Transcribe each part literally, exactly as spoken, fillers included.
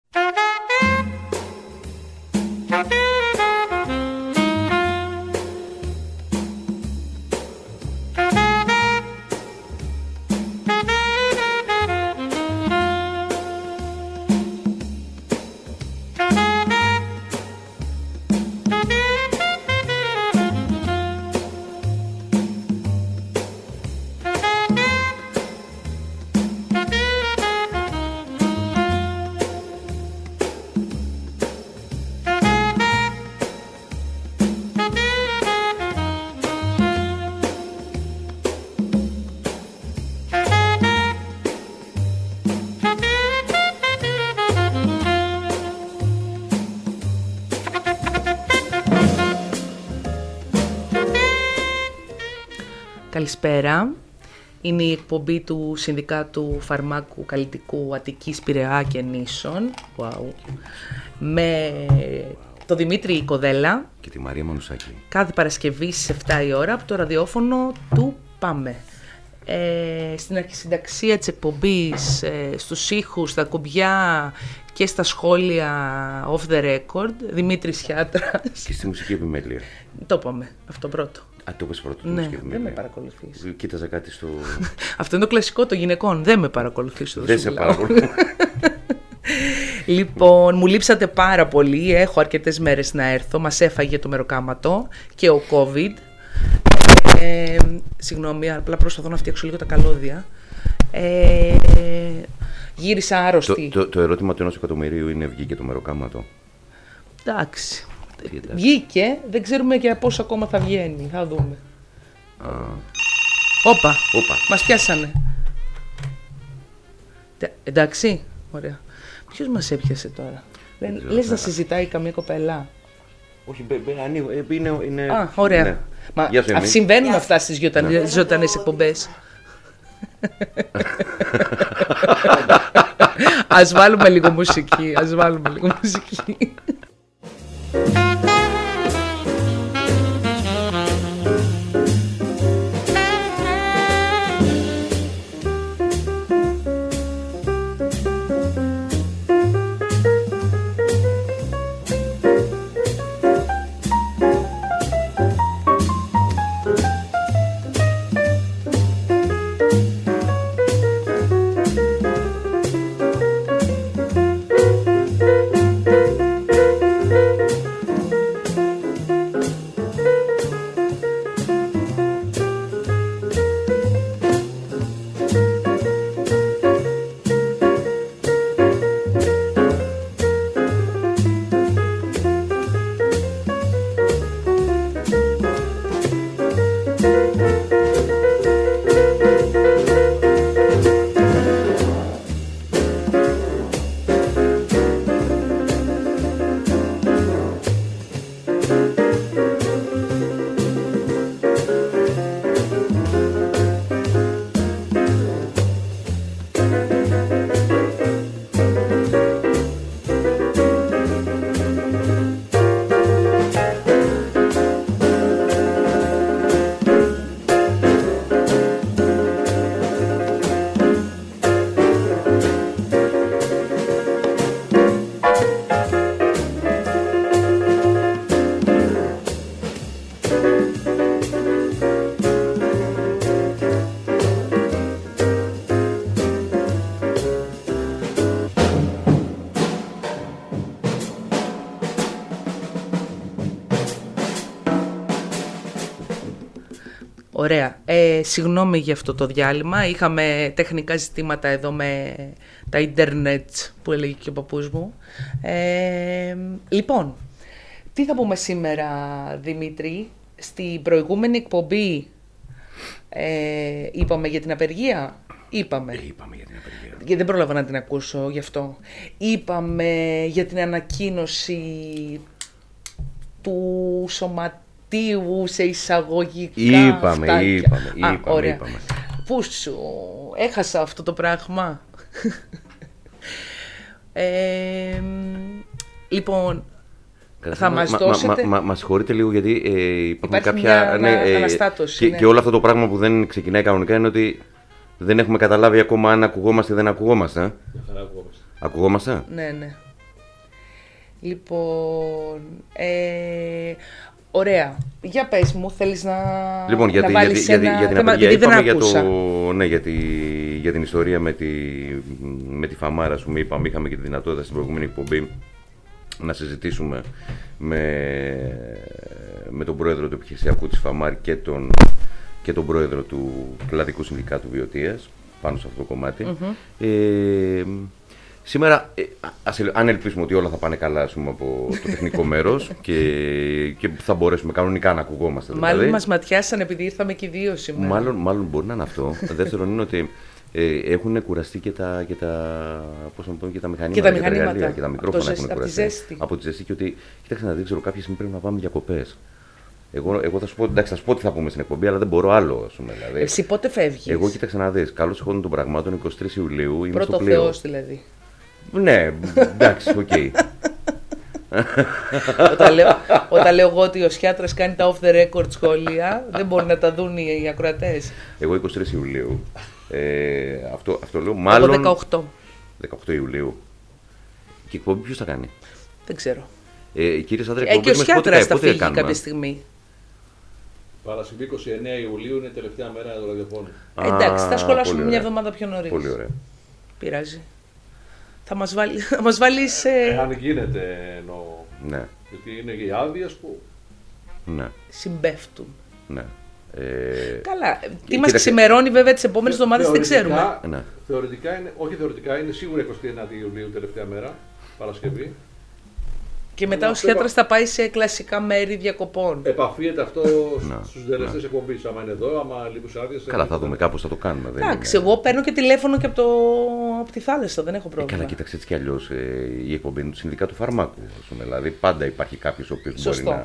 Καλησπέρα. Είναι η εκπομπή του Συνδικάτου Φαρμάκου Καλλιτικού Αττικής, Πειραιά και Νήσων. Wow. Με τον Δημήτρη Κοδέλα και τη Μαρία Μανουσάκη. Κάθε Παρασκευή στις επτά η ώρα από το ραδιόφωνο του Πάμε. Ε, στην αρχισυνταξία της εκπομπής, ε, στους ήχους, στα κουμπιά και στα σχόλια off the record, Δημήτρης Χιάτρας. Και στη μουσική επιμέλεια. Το είπαμε, αυτό πρώτο. Α, το είπες πρώτο. Ναι, δεν με παρακολουθείς. Κοίταζα κάτι στο... Αυτό είναι το κλασικό των γυναικών. Δεν με παρακολουθείς. Δεν σε παρακολουθώ. Λοιπόν, μου λείψατε πάρα πολύ. Έχω αρκετές μέρες να έρθω. Μας έφαγε το μεροκάματο και ο COVID. Ε, συγγνώμη, απλά προσπαθώ να φτιάξω λίγο τα καλώδια. Ε, γύρισα άρρωστη. Το, το, το ερώτημα του ενός εκατομμυρίου είναι: βγήκε το μεροκάματο? Εντάξει. Βγήκε, δεν ξέρουμε για πόσο ακόμα θα βγαίνει. Θα δούμε. Α. Όπα, Όπα. Μας πιάσανε. Εντάξει, ωραία. Ποιος μας έπιασε τώρα? Δεν, λες να συζητάει καμία κοπέλα? Όχι, ανοίγω, είναι, είναι... Α, ωραία. Ναι. Μα α, συμβαίνουν αυτά στις ναι. ζωντανές εκπομπές. Ας βάλουμε λίγο μουσική, ας βάλουμε λίγο μουσική. Ωραία. Ε, συγγνώμη για αυτό το διάλειμμα. Είχαμε τεχνικά ζητήματα εδώ με τα ίντερνετ που έλεγε και ο παππούς μου. Ε, λοιπόν, τι θα πούμε σήμερα, Δημήτρη? Στην προηγούμενη εκπομπή ε, είπαμε για την απεργία. Είπαμε. Ε, είπαμε για την απεργία. Γιατί δεν πρόλαβα να την ακούσω γι' αυτό. Είπαμε για την ανακοίνωση του σωματείου σε εισαγωγικά είπαμε, φτάκια. είπαμε, είπαμε, Α, ωραία. είπαμε. Πού σου, έχασα αυτό το πράγμα. ε, λοιπόν, θα μας μα, δώσετε... Μα, μα, μα συγχωρείτε λίγο γιατί ε, υπάρχουν υπάρχει κάποια... μια ναι, ε, αναστάτωση. Και, ναι. και όλο αυτό το πράγμα που δεν ξεκινάει κανονικά είναι ότι δεν έχουμε καταλάβει ακόμα αν ακουγόμαστε ή δεν ακουγόμαστε. Ε? Καθαρά ακουγόμαστε. Ακουγόμαστε. Ναι, ναι. Λοιπόν, ε, ωραία. Για πες μου, θέλεις να, Λοιπόν, για, να τη, βάλεις για, τη, ένα για την θέμα, απεργία γιατί δεν είπαμε για, άκουσα. το, ναι, για, τη, για την ιστορία με τη, με τη Φαμάρα, ας πούμε, είπαμε, είχαμε και τη δυνατότητα στην προηγούμενη εκπομπή να συζητήσουμε με, με τον πρόεδρο του επιχειρησιακού της Φαμάρ και τον, και τον πρόεδρο του Κλαδικού Συνδικάτου Βιωτείας πάνω σε αυτό το κομμάτι. Mm-hmm. Ε, σήμερα, ε, ας, αν ελπίσουμε ότι όλα θα πάνε καλά, ας πούμε, από το τεχνικό μέρος και, και θα μπορέσουμε κανονικά να ακουγόμαστε. Μάλλον δηλαδή, μας ματιάσαν επειδή ήρθαμε και οι δύο σήμερα. Μάλλον, μάλλον μπορεί να είναι αυτό. Δεύτερον είναι ότι ε, έχουν κουραστεί και τα, και τα, πώς να πούμε, και τα μηχανήματα, και τα, μηχανήματα. Και, τα εργαλεία, και τα μικρόφωνα έχουν κουραστεί. Από τη ζέστη. Από τη ζέστη και ότι, κοίταξε να δει, ξέρω, κάποια στιγμή πρέπει να πάμε διακοπές. Εγώ, εγώ θα σου πω, εντάξει, θα σου πω τι θα πούμε στην εκπομπή, αλλά δεν μπορώ άλλο, ας πούμε. Δηλαδή. Εσύ πότε φεύγεις? Εγώ, κοίταξε να δεις, καλώς εχόντων των πραγμάτων, εικοστή τρίτη Ιουλίου είμαι Πρώτο στο πλοίο. Θεός δηλαδή. Ναι, εντάξει, οκ. Okay. όταν, λέω, όταν λέω εγώ ότι ο Σιάτρας κάνει τα off the record σχόλια, δεν μπορούν να τα δουν οι, οι ακροατές. Εγώ εικοστή τρίτη Ιουλίου. Ε, αυτό, αυτό λέω, μάλλον. Από δεκαοκτώ. δεκαοκτώ Ιουλίου. Και η εκπομπή ποιος θα κάνει? Δεν ξέρω. Ε, κύριε Σάντρα, ε, και ο Σιάτρας θα φύγει κάποια στιγμή. Παρασκευή εικοστή ενάτη Ιουλίου είναι η τελευταία μέρα του ραδιοφώνου. Ε, εντάξει, θα σχολάσουμε μια εβδομάδα πιο νωρίς. Πολύ ωραία. Πειράζει. Θα μας, βάλει, θα μας βάλεις... Ε... Εάν γίνεται εννοώ. Ναι. Γιατί είναι και οι άδειες που ναι. συμπέφτουν. Ναι. Ε... Καλά. Τι μας ξημερώνει βέβαια τις επόμενες εβδομάδες δεν ξέρουμε. Ναι. Θεωρητικά είναι, όχι θεωρητικά, είναι σίγουρα εικοστή ενάτη Ιουλίου τελευταία μέρα, Παρασκευή. Και μετά ο Σιάτρας θα πάει σε κλασικά μέρη διακοπών. Επαφίεται αυτό να, στους τελεστές εκπομπής. Άμα είναι εδώ, άμα λείπουν άδειες. Καλά, θα δούμε, κάπως θα το κάνουμε. Εντάξει, είναι... εγώ παίρνω και τηλέφωνο και από, το... από τη θάλασσα, δεν έχω πρόβλημα. Ε, καλά, κοίταξε έτσι κι αλλιώς ε, η εκπομπή είναι του Συνδικάτου Φαρμάκου. Πούμε, δηλαδή, πάντα υπάρχει κάποιος ο οποίος μπορεί να,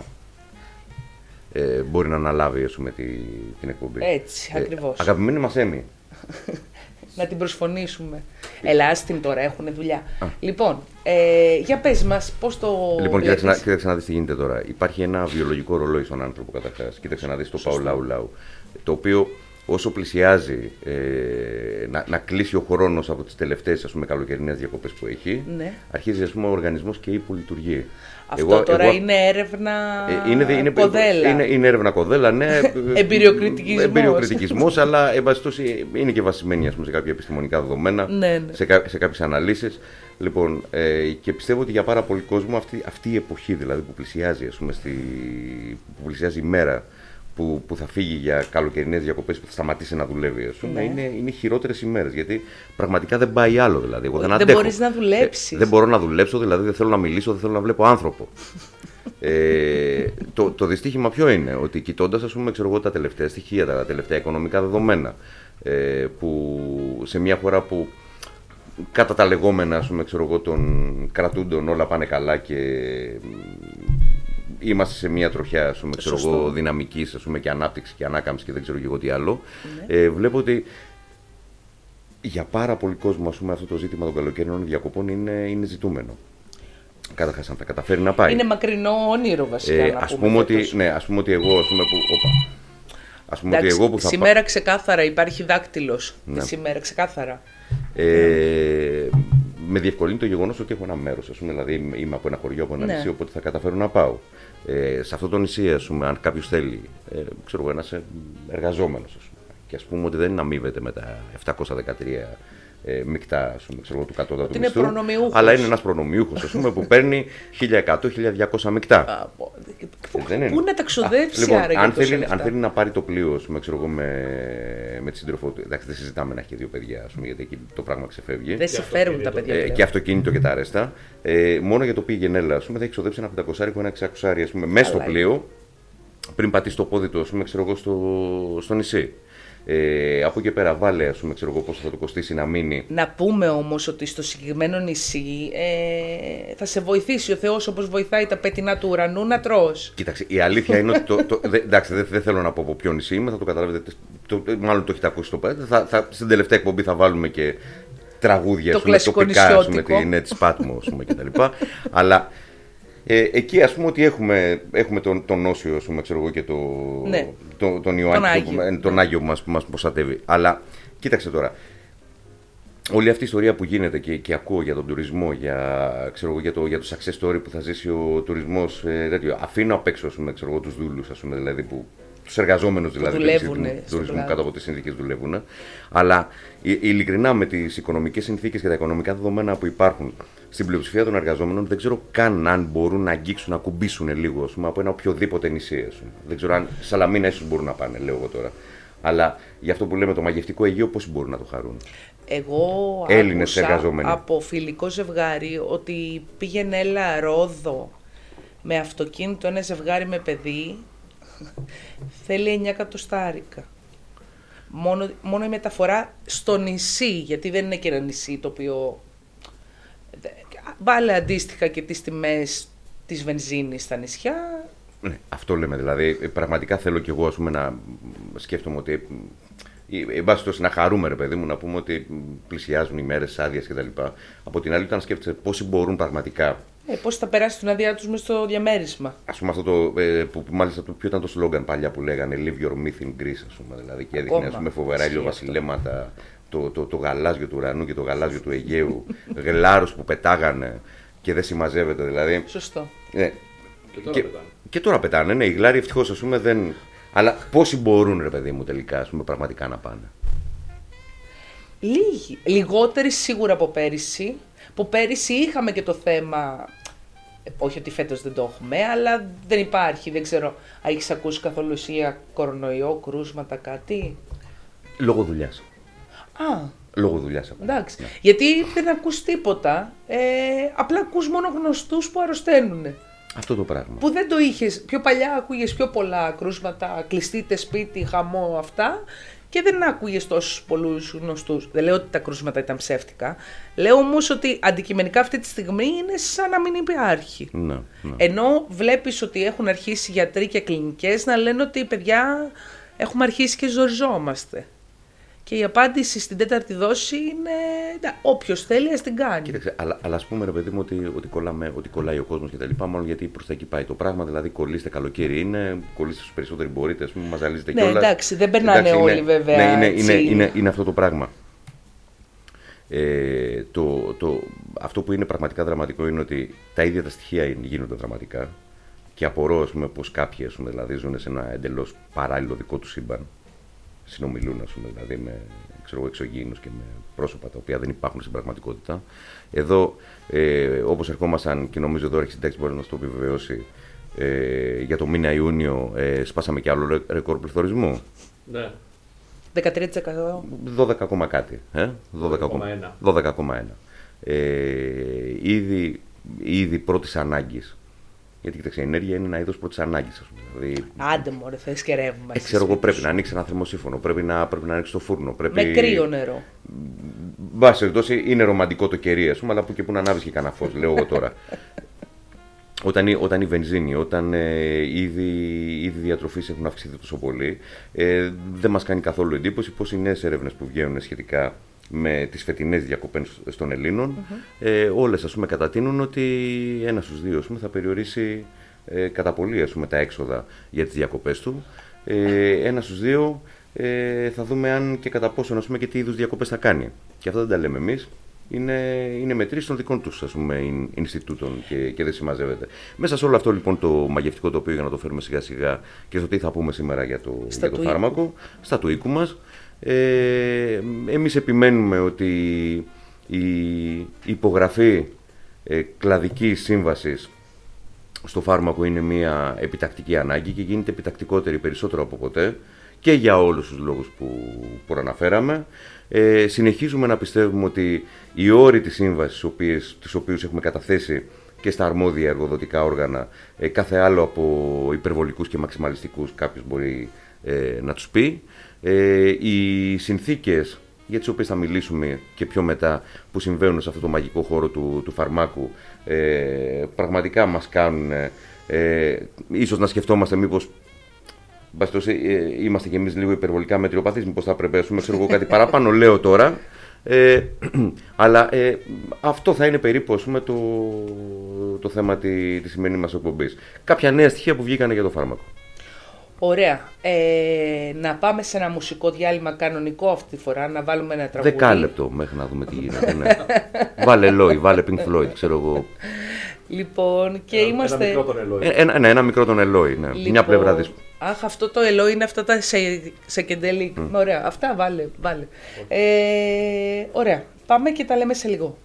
ε, μπορεί να αναλάβει, ας πούμε, τη, την εκπομπή. Έτσι, ε, ακριβώς. Αγαπημένη μας Έμι. Να την προσφωνήσουμε. Ελάστην τώρα, έχουν δουλειά. Α. Λοιπόν, ε, για πες μας, πώς το. Λοιπόν, κοίταξε να, κοίταξε να δεις τι γίνεται τώρα. Υπάρχει ένα βιολογικό ρολόι στον άνθρωπο καταρχάς. Κοίταξε να δεις το Πάο Λάου Λάου. Το οποίο όσο πλησιάζει ε, να, να κλείσει ο χρόνος από τις τελευταίες, ας πούμε, καλοκαιρινές διακοπές που έχει, ναι. αρχίζει, ας πούμε, ο οργανισμός και υπολειτουργεί. Αυτό εγώ, τώρα εγώ, είναι έρευνα ε, είναι, είναι, κοδέλα. Είναι, είναι έρευνα κοδέλα, ναι. Εμπειριοκριτικισμός. Εμπειριοκριτικισμός, αλλά εν πάση είναι και βασισμένη, ας πούμε, σε κάποια επιστημονικά δεδομένα, ναι, ναι. σε, σε κάποιες αναλύσεις. Λοιπόν, ε, και πιστεύω ότι για πάρα πολύ κόσμο αυτή, αυτή η εποχή, δηλαδή, που πλησιάζει, ας πούμε, στη, που πλησιάζει η μέρα που, που θα φύγει για καλοκαιρινές διακοπές, που θα σταματήσει να δουλεύει, ας πούμε, ναι. είναι, είναι χειρότερες ημέρες. Γιατί πραγματικά δεν πάει άλλο. Δηλαδή. Εγώ δεν δεν μπορείς να δουλέψεις. Ε, δεν μπορώ να δουλέψω, δηλαδή δεν θέλω να μιλήσω, δεν θέλω να βλέπω άνθρωπο. ε, το, το δυστύχημα ποιο είναι? Ότι κοιτώντας, ας πούμε, ξέρω εγώ, τα τελευταία στοιχεία, τα τελευταία οικονομικά δεδομένα, ε, που σε μια χώρα που κατά τα λεγόμενα, ας πούμε, ξέρω εγώ, των κρατούντων όλα πάνε καλά και είμαστε σε μια τροχιά, ας πούμε, ξέρω εγώ, δυναμικής, ας πούμε, και ανάπτυξη και ανάκαμψη και δεν ξέρω και εγώ τι άλλο. Ναι. Ε, βλέπω ότι για πάρα πολύ κόσμο, ας πούμε, αυτό το ζήτημα των καλοκαιρινών διακοπών είναι, είναι ζητούμενο. Καταρχάς, αν θα καταφέρει να πάει. Είναι μακρινό όνειρο, βασικά. Ε, να ας, πούμε πούμε ότι, ναι, ας πούμε ότι εγώ, ας πούμε, που, όπα, ας πούμε Εντάξει, ότι εγώ που θα σήμερα πά... ξεκάθαρα υπάρχει δάκτυλος. Ναι. Σήμερα ξεκάθαρα. Ε, με διευκολύνει το γεγονός ότι έχω ένα μέρος, ας πούμε, δηλαδή είμαι από ένα χωριό, από ένα ναι. νησί, οπότε θα καταφέρω να πάω. Ε, σε αυτό το νησί, ας πούμε, αν κάποιος θέλει, ε, ξέρω εγώ, ένας εργαζόμενος, ας πούμε, και ας πούμε ότι δεν αμείβεται με τα επτακόσια δεκατρία ε, μεικτά, ας πούμε, ξέρω, του κατώτατου μισθού, αλλά είναι ένας προνομιούχος, ας πούμε, που παίρνει χίλια εκατό με χίλια διακόσια μεικτά. Πού να τα ξοδέψει, λοιπόν, άρα, αν, θέλει, αν θέλει να πάρει το πλοίο, ας πούμε, ξέρω εγώ, με, με τη σύντροφό του, εντάξει, δεν συζητάμε να έχει και δύο παιδιά, ας πούμε, γιατί εκεί το πράγμα ξεφεύγει. Δεν συμφέρουν τα παιδιά. Ε, και αυτοκίνητο και τα ρέστα. Ε, μόνο για το πήγαινε, ας πούμε, θα έχει ξοδέψει ένα πεντακόσια ένα εξακόσια, ας πούμε, μέσα στο πλοίο, πριν πατήσει το πόδι του, ας πούμε, ξέρω εγώ, στο, στο νησί. Ε, από εκεί πέρα βάλε, ας πούμε, ξέρω εγώ, πόσο θα το κοστίσει να μείνει. Να πούμε όμως ότι στο συγκεκριμένο νησί ε, θα σε βοηθήσει ο Θεός, όπως βοηθάει τα πέτεινα του ουρανού, να τρως. Κοίταξε, η αλήθεια είναι ότι. Το, το, δε, εντάξει, δεν δε θέλω να πω από ποιο νησί είμαι, θα το καταλάβετε. Το, μάλλον το έχετε ακούσει το πέρα. Θα, θα, στην τελευταία εκπομπή θα βάλουμε και τραγούδια, ας πούμε, τοπικά, ας πούμε, την ναι, της Πάτμο, ας πούμε, κτλ. Αλλά ε, εκεί, ας πούμε, ότι έχουμε, έχουμε τον, τον Όσιο, ας πούμε, ξέρω εγώ, και το, ναι. το, τον Ιωάννη, τον Άγιο, τον Άγιο που μας, που μας προστατεύει. Αλλά κοίταξε τώρα. όλη αυτή η ιστορία που γίνεται και, και ακούω για τον τουρισμό, για, ξέρω, για, το, για το success story που θα ζήσει ο τουρισμός, ε, αφήνω απ' έξω τους δούλους, ας πούμε, δηλαδή, που, τους εργαζόμενους δηλαδή, δουλεύουν του τουρισμού κάτω από τις συνθήκες δουλεύουν. Αλλά ειλικρινά με τις οικονομικές συνθήκες και τα οικονομικά δεδομένα που υπάρχουν στην πλειοψηφία των εργαζόμενων, δεν ξέρω καν αν μπορούν να αγγίξουν, να κουμπίσουν λίγο, ας πούμε, από ένα οποιοδήποτε νησί. Δεν ξέρω αν Σαλαμίνα ίσως μπορούν να πάνε, λέω εγώ τώρα. Αλλά για αυτό που λέμε το μαγευτικό Αιγαίο, πώς μπορούν να το χαρούν. Εγώ Έλληνες άκουσα εργαζόμενοι από φιλικό ζευγάρι ότι πήγαινε έλα Ρόδο με αυτοκίνητο ένα ζευγάρι με παιδί, θέλει εννιά εκατοστάρικα. Μόνο, μόνο η μεταφορά στο νησί, γιατί δεν είναι και ένα νησί το οποίο... Βάλε αντίστοιχα και τις τιμές της βενζίνης στα νησιά. Ναι, αυτό λέμε δηλαδή. Πραγματικά θέλω κι εγώ, ας πούμε, να σκέφτομαι ότι... Εν πάση περιπτώσει, να χαρούμε, ρε παιδί μου, να πούμε ότι πλησιάζουν οι μέρες άδειας κτλ. Από την άλλη, όταν σκέφτεσαι πόσοι μπορούν πραγματικά. Ε, πώς θα περάσει την άδειά τους μες στο διαμέρισμα. Ας πούμε αυτό το. Ε, που, που μάλιστα το ποιο ήταν το σλόγγαν παλιά που λέγανε Live your myth in Greece, ας πούμε. Δηλαδή, και έδειχνε, ας πούμε, φοβερά ηλιοβασιλέματα, το, το, το, το γαλάζιο του ουρανού και το γαλάζιο του Αιγαίου, γλάρους που πετάγανε και δεν συμμαζεύεται δηλαδή. Σωστό. Ε, και, τώρα και, και τώρα πετάνε, ναι, οι γλάροι ευτυχώς, ας πούμε, δεν. Αλλά πόσοι μπορούν, ρε παιδί μου, τελικά, ας πούμε, πραγματικά να πάνε. Λίγοι. Λιγότεροι σίγουρα από πέρυσι. Που πέρυσι είχαμε και το θέμα, όχι ότι φέτος δεν το έχουμε, αλλά δεν υπάρχει, δεν ξέρω, αν έχεις ακούσει καθόλου εσύ για κορονοϊό, κρούσματα, κάτι. Λόγω δουλειάς. Α. Λόγω δουλειάς. Εντάξει. Ναι. Γιατί δεν ακούς τίποτα, ε, απλά ακούς μόνο γνωστούς που αρρωσταίνουν. Αυτό το πράγμα. Που δεν το είχες. Πιο παλιά ακούγες πιο πολλά κρούσματα, κλειστείτε σπίτι, χαμό, αυτά. Και δεν άκουγες τόσους πολλούς γνωστούς. Δεν λέω ότι τα κρούσματα ήταν ψεύτικα. Λέω όμως ότι αντικειμενικά αυτή τη στιγμή είναι σαν να μην υπάρχει. Ναι, ναι. Ενώ βλέπεις ότι έχουν αρχίσει γιατροί και κλινικές να λένε ότι παιδιά έχουμε αρχίσει και ζοριζόμαστε. Και η απάντηση στην τέταρτη δόση είναι όποιος θέλει ας την κάνει. Κοίταξε, αλλά, αλλά ας πούμε, ρε παιδί μου, ότι, ότι, κολλάμε, ότι κολλάει ο κόσμος και τα λοιπά, μόνο γιατί προς τα εκεί πάει το πράγμα. Δηλαδή, κολλήστε, καλοκαίρι είναι, κολλήστε στους περισσότεροι μπορείτε, ας πούμε, μας ζαλίζετε ναι, κιόλας. Εντάξει, δεν περνάνε εντάξει, όλοι είναι, βέβαια. Ναι, είναι, είναι, είναι, είναι αυτό το πράγμα. Ε, το, το, αυτό που είναι πραγματικά δραματικό είναι ότι τα ίδια τα στοιχεία γίνονται δραματικά και απορώ, ας πούμε, πως κάποιοι, ας πούμε, δηλαδή, ζουν σε ένα εντελώς παράλληλο δικό του σύμπαν. Συνομιλούν, ας πούμε, δηλαδή με ξέρω, εξωγήινους και με πρόσωπα τα οποία δεν υπάρχουν στην πραγματικότητα. Εδώ, ε, όπως ερχόμασταν και νομίζω εδώ η συντάξη μπορεί να μας το επιβεβαιώσει, ε, για το μήνα Ιούνιο ε, σπάσαμε και άλλο ρεκόρ πληθωρισμού. Ναι. δεκατρία τοις εκατό. δώδεκα κόμμα κάτι. Ε? δώδεκα κόμμα ένα. Ε, ήδη, ήδη πρώτης ανάγκης. Γιατί κοιτάξτε, η ενέργεια είναι ένα είδος πρώτης ανάγκης. Δηλαδή, άντε μωρέ, θες και ρεύμα. Ε, ξέρω εγώ, πρέπει να ανοίξει ένα θερμοσύφωνο, πρέπει να, πρέπει να ανοίξει το φούρνο. Πρέπει... Με κρύο νερό. Μπας περιπτώσει, είναι ρομαντικό το κερί, ας πούμε, αλλά που και που να ανάβεις και κανένα φως, λέω εγώ τώρα. Όταν, όταν η βενζίνη, όταν ε, ήδη, ήδη διατροφής έχουν αυξηθεί τόσο πολύ, ε, δεν μας κάνει καθόλου εντύπωση πως οι νέες έρευνες που βγαίνουν σχετικά με τις φετινές διακοπές των Ελλήνων, mm-hmm. ε, όλες, ας πούμε, κατατείνουν ότι ένα στους δύο, ας πούμε, θα περιορίσει ε, κατά πολύ, ας πούμε, τα έξοδα για τις διακοπές του. Ε, ένα στους δύο ε, θα δούμε αν και κατά πόσο, ας πούμε, και τι είδους διακοπές θα κάνει. Και αυτά δεν τα λέμε εμείς. Είναι, είναι μετρήσεις των δικών τους, ας πούμε, Ινστιτούτων και, και δεν συμμαζεύεται. Μέσα σε όλο αυτό, λοιπόν, το μαγευτικό τοπίο, για να το φέρουμε σιγά σιγά και στο τι θα πούμε σήμερα για το, για το φάρμακο, στα του οίκου μας. Ε, εμείς επιμένουμε ότι η υπογραφή ε, κλαδικής σύμβασης στο φάρμακο είναι μια επιτακτική ανάγκη και γίνεται επιτακτικότερη περισσότερο από ποτέ και για όλους τους λόγους που προαναφέραμε. Ε, συνεχίζουμε να πιστεύουμε ότι οι όροι της σύμβασης, τους οποίους έχουμε καταθέσει και στα αρμόδια εργοδοτικά όργανα, ε, κάθε άλλο από υπερβολικούς και μαξιμαλιστικούς κάποιος μπορεί ε, να τους πει. Ε, οι συνθήκες για τις οποίες θα μιλήσουμε και πιο μετά που συμβαίνουν σε αυτό το μαγικό χώρο του, του φαρμάκου ε, πραγματικά μας κάνουν ε, ίσως να σκεφτόμαστε μήπως ε, είμαστε κι εμείς λίγο υπερβολικά μετριοπαθείς, μήπως θα πρέπει να ξέρω εγώ κάτι παραπάνω, λέω τώρα. Ε, αλλά ε, αυτό θα είναι περίπου, ας πούμε, το, το θέμα της, της σημερινής μας εκπομπής. Κάποια νέα στοιχεία που βγήκαν για το φάρμακο. Ωραία. Ε, να πάμε σε ένα μουσικό διάλειμμα κανονικό αυτή τη φορά, να βάλουμε ένα τραγούδι. Δεκάλεπτο μέχρι να δούμε τι γίνεται. Ναι. Βάλε Eloy, βάλε Pink Floyd, ξέρω εγώ. Λοιπόν, και ένα, είμαστε... Ένα μικρό τον Eloy. Ε, ένα, ναι, ένα μικρό τον Eloy, ναι. Λοιπόν, μια πλευρά της. Αχ, αυτό το Eloy είναι αυτά τα σε, σε κεντέλη. Mm. Ωραία, αυτά βάλε, βάλε. Okay. Ε, ωραία, πάμε και τα λέμε σε λίγο.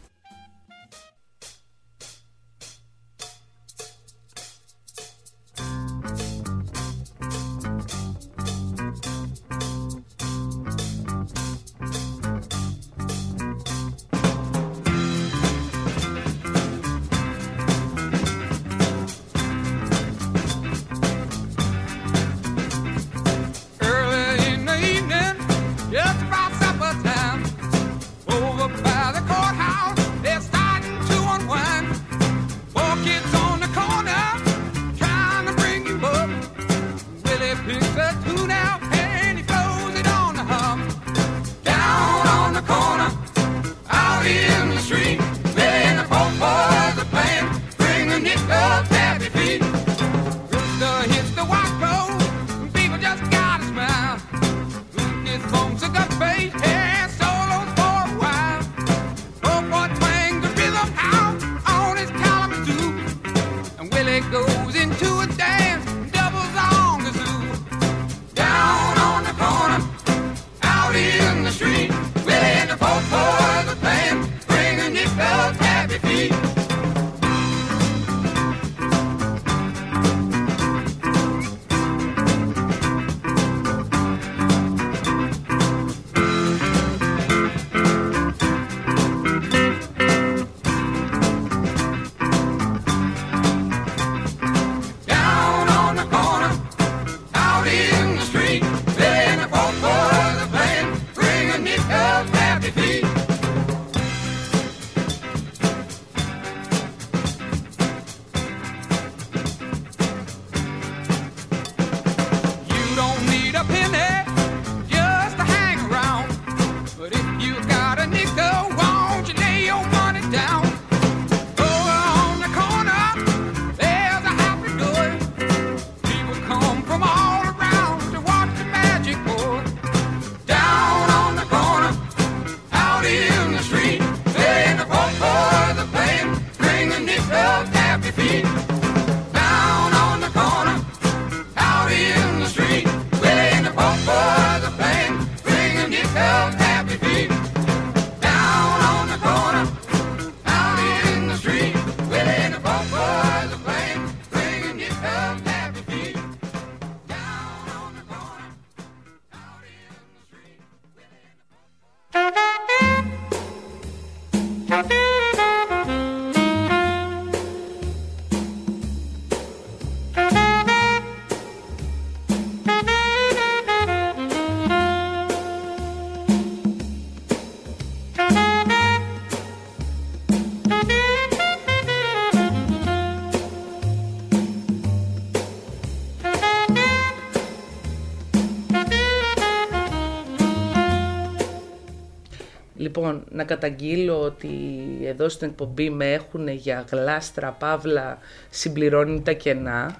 Λοιπόν, να καταγγείλω ότι εδώ στην εκπομπή με έχουν για γλάστρα, παύλα, συμπληρώνει τα κενά.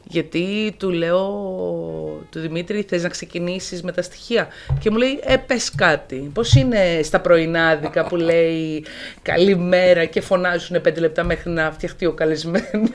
Γιατί του λέω, του Δημήτρη, θες να ξεκινήσεις με τα στοιχεία? Και μου λέει, ε, πες κάτι. Πώς είναι στα πρωινάδικα που λέει καλημέρα και φωνάζουν πέντε λεπτά μέχρι να φτιαχτεί ο καλεσμένος?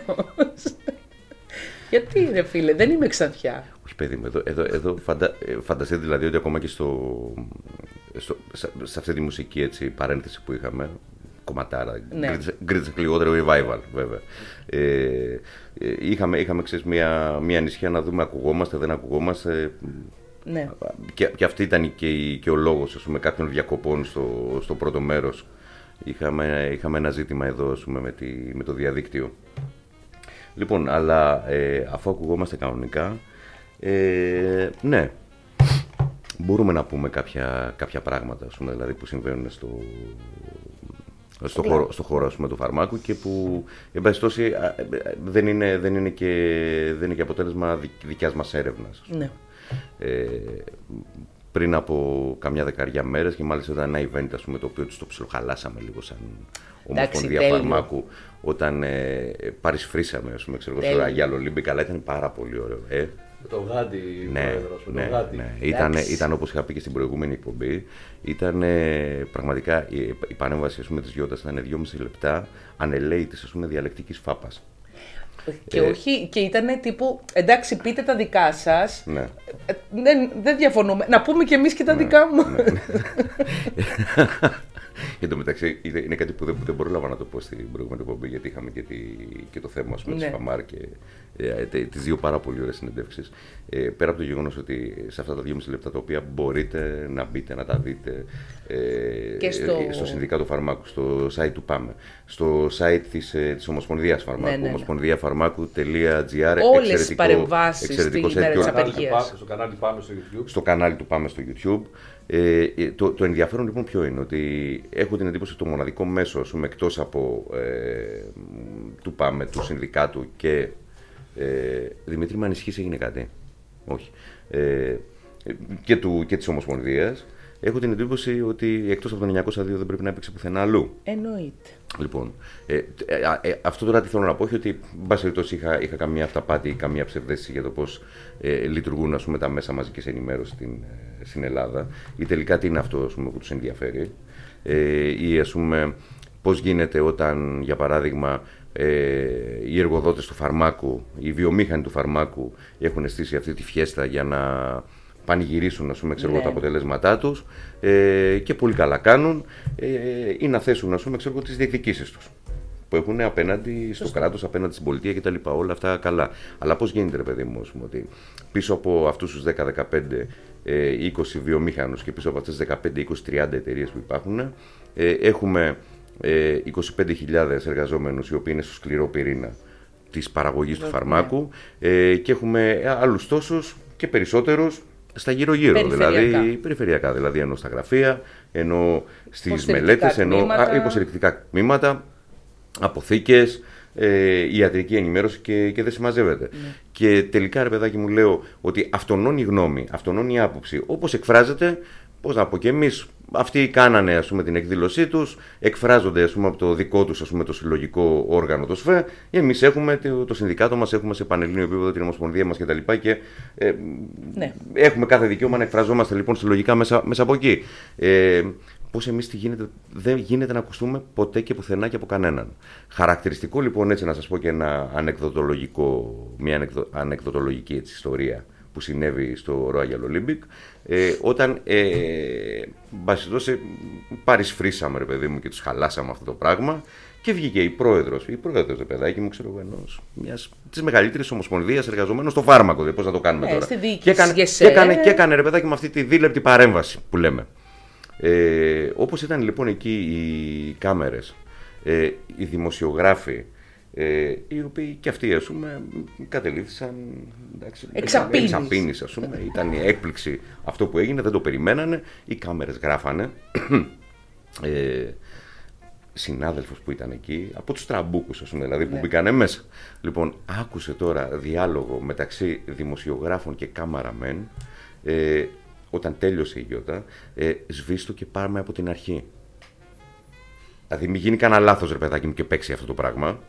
Γιατί ρε φίλε, δεν είμαι Ξανθιά. Όχι παιδί μου, εδώ, εδώ, εδώ φαντα, φανταστείτε δηλαδή ότι ακόμα και στο, στο, σε αυτή τη μουσική έτσι, παρένθεση που είχαμε, κομματάρα, ναι. Γκρίτσα λιγότερο revival βέβαια. Ε, είχαμε, είχαμε ξέρεις, μια, μια ανησυχία να δούμε ακουγόμαστε, δεν ακουγόμαστε. Ναι. Και, και αυτή ήταν και, και ο λόγος ας πούμε, κάποιων διακοπών στο, στο πρώτο μέρος. Είχαμε, είχαμε ένα ζήτημα εδώ ας πούμε, με, τη, με το διαδίκτυο. Λοιπόν, αλλά ε, αφού ακουγόμαστε κανονικά, ε, ναι, μπορούμε να πούμε κάποια, κάποια πράγματα ας πούμε, δηλαδή, που συμβαίνουν στο, στο yeah. χώρο, στο χώρο ας πούμε, του φαρμάκου και που εν πάση τόση, δεν, είναι, δεν, είναι και, δεν είναι και αποτέλεσμα δικιάς μας έρευνας. Ναι. Ε, πριν από καμιά δεκαριά μέρες και μάλιστα ήταν ένα event ας πούμε, το οποίο το ψιλοχαλάσαμε λίγο σαν Ομοσπονδία Φαρμάκου, όταν ε, παρισφρήσαμε ας πούμε, ξέρω, στο Αγία Λολύμπη, καλά ήταν πάρα πολύ ωραίο. Ε, Το Γάντι, ναι, πρόεδρος, ναι, το Γάντι. ναι. Ήταν, ήταν όπως είχα πει και στην προηγούμενη εκπομπή, ήταν πραγματικά η, η παρέμβαση, ας πούμε, της Γιώτας ήταν δυόμιση λεπτά ανελαίητης, ας πούμε, διαλεκτικής φάπας. Και, ε, όχι, και ήταν τύπου, εντάξει, πείτε τα δικά σας, ναι. ε, δεν, δεν διαφωνούμε, να πούμε κι εμείς και τα ναι, δικά μου. Ναι, ναι. Εν τω μεταξύ, είναι κάτι που δεν, δεν πρόλαβα να το πω στην προηγούμενη εκπομπή, γιατί είχαμε και, τη, και το θέμα, ας πούμε, ναι, της Φαμάρ και ε, τις δύο πάρα πολύ ωραίες συνεντεύξεις. Ε, πέρα από το γεγονός ότι σε αυτά τα δυόμιση λεπτά τα οποία μπορείτε να μπείτε, να τα δείτε ε, και στο... Ε, στο Συνδικάτο Φαρμάκου, στο site του ΠΑΜΕ, στο site της, ε, της Ομοσπονδίας Φαρμάκου, ναι, ναι, ναι. ομοσπονδιαφαρμάκου τελεία τζι άρ. Όλες τις παρεμβάσεις στη μέρα της απεργίας. Στο κανάλι ΠΑΜΕ στο YouTube. Στο κανάλι του ΠΑΜΕ στο YouTube. Ε, το, το ενδιαφέρον λοιπόν ποιο είναι, ότι έχω την εντύπωση ότι το μοναδικό μέσο, ας πούμε, εκτός από ε, του ΠΑΜΕ, του Συνδικάτου και ε, Δημήτρη, με ανησυχείς, έγινε κάτι? Όχι. Ε, και, του, και της Ομοσπονδίας, έχω την εντύπωση ότι εκτός από το εννιακόσια δύο δεν πρέπει να έπαιξε πουθενά αλλού. Εννοείται. Λοιπόν, ε, ε, ε, αυτό τώρα τι θέλω να πω, όχι ότι μπας περιπτώσει είχα, είχα καμία αυταπάτη ή καμία ψευδέστηση για το πώς ε, λειτουργούν, ας πούμε, τα μέσα μαζικής ενημέρωσης στην, ε, στην Ελλάδα, ή τελικά τι είναι αυτό, ας πούμε, που τους ενδιαφέρει, ε, ή ας πούμε πώς γίνεται όταν, για παράδειγμα, ε, οι εργοδότες του φαρμάκου, οι βιομήχανοι του φαρμάκου έχουν στήσει αυτή τη φιέστα για να πανηγυρίσουν, ας πούμε, ξέρω, ναι, τα αποτελέσματά τους, ε, και πολύ καλά κάνουν, ε, ή να θέσουν, ας πούμε, ξέρω, τις διεκδικήσεις τους που έχουν απέναντι στο κράτος, απέναντι στην πολιτεία κτλ. Όλα αυτά καλά. Αλλά πώς γίνεται, ρε παιδί μου, ας πούμε, ότι πίσω από αυτούς τους δέκα, δεκαπέντε, είκοσι βιομήχανους και πίσω από αυτές τις δεκαπέντε, είκοσι, τριάντα εταιρείες που υπάρχουν, ε, έχουμε ε, είκοσι πέντε χιλιάδες εργαζόμενους οι οποίοι είναι στο σκληρό πυρήνα της παραγωγής, ναι, του φαρμάκου, ε, και έχουμε άλλους τόσους και περισσότερους στα γύρω-γύρω, δηλαδή περιφερειακά, δηλαδή ενώ στα γραφεία, ενώ στις μελέτες, ενώ υποστηρικτικά τμήματα, αποθήκες, ε, ιατρική ενημέρωση και, και δεν συμμαζεύεται. Ναι. Και τελικά, ρε παιδάκι μου, λέω ότι αυτονών η γνώμη, αυτονών η άποψη, όπως εκφράζεται, πώς να πω, και εμείς αυτοί κάνανε, ας πούμε, την εκδήλωσή τους, εκφράζονται, ας πούμε, από το δικό τους, ας πούμε, το συλλογικό όργανο, το ΣΦΕ, εμείς έχουμε το, το συνδικάτο μας, έχουμε σε πανελλήνιο επίπεδο την Ομοσπονδία μας κτλ. Και, και ε, ναι, έχουμε κάθε δικαίωμα να εκφραζόμαστε λοιπόν συλλογικά μέσα, μέσα από εκεί. Ε, Πώς εμείς τι γίνεται, δεν γίνεται να ακουστούμε ποτέ και πουθενά και από κανέναν. Χαρακτηριστικό λοιπόν, έτσι να σας πω και ένα ανεκδοτολογικό, μια ανεκδο, ανεκδοτολογική έτσι, ιστορία που συνέβη στο Royal Olympic, ε, όταν ε, μπασιδώσε, παρισφρήσαμε, ρε παιδί μου, και τους χαλάσαμε αυτό το πράγμα και βγήκε η πρόεδρος, η πρόεδρος, ρε παιδάκι μου, ξέρω εγώ, ενός μιας της μεγαλύτερης ομοσπονδίας εργαζομένων στο φάρμακο, δε, πώς να το κάνουμε ε, τώρα. Και έκανε, και, έκανε, και έκανε, ρε παιδάκι, με αυτή τη δίλεπτη παρέμβαση που λέμε. Ε, όπως ήταν λοιπόν εκεί οι κάμερες, ε, οι δημοσιογράφοι, ε, οι οποίοι και αυτοί, ας πούμε, κατελήφθησαν εξαπίνης, ας πούμε, ήταν η έκπληξη αυτό που έγινε, δεν το περιμένανε, οι κάμερες γράφανε, ε, συνάδελφος που ήταν εκεί, από τους τραμπούκους, ας πούμε, δηλαδή, που ναι, μπήκανε μέσα. Λοιπόν, άκουσε τώρα διάλογο μεταξύ δημοσιογράφων και κάμαραμεν, ε, όταν τέλειωσε η Γιώτα, ε, σβήστο και πάμε από την αρχή. Δηλαδή, μην γίνει κανένα λάθος, ρε παιδάκι μου, και παίξει αυτό το πράγμα.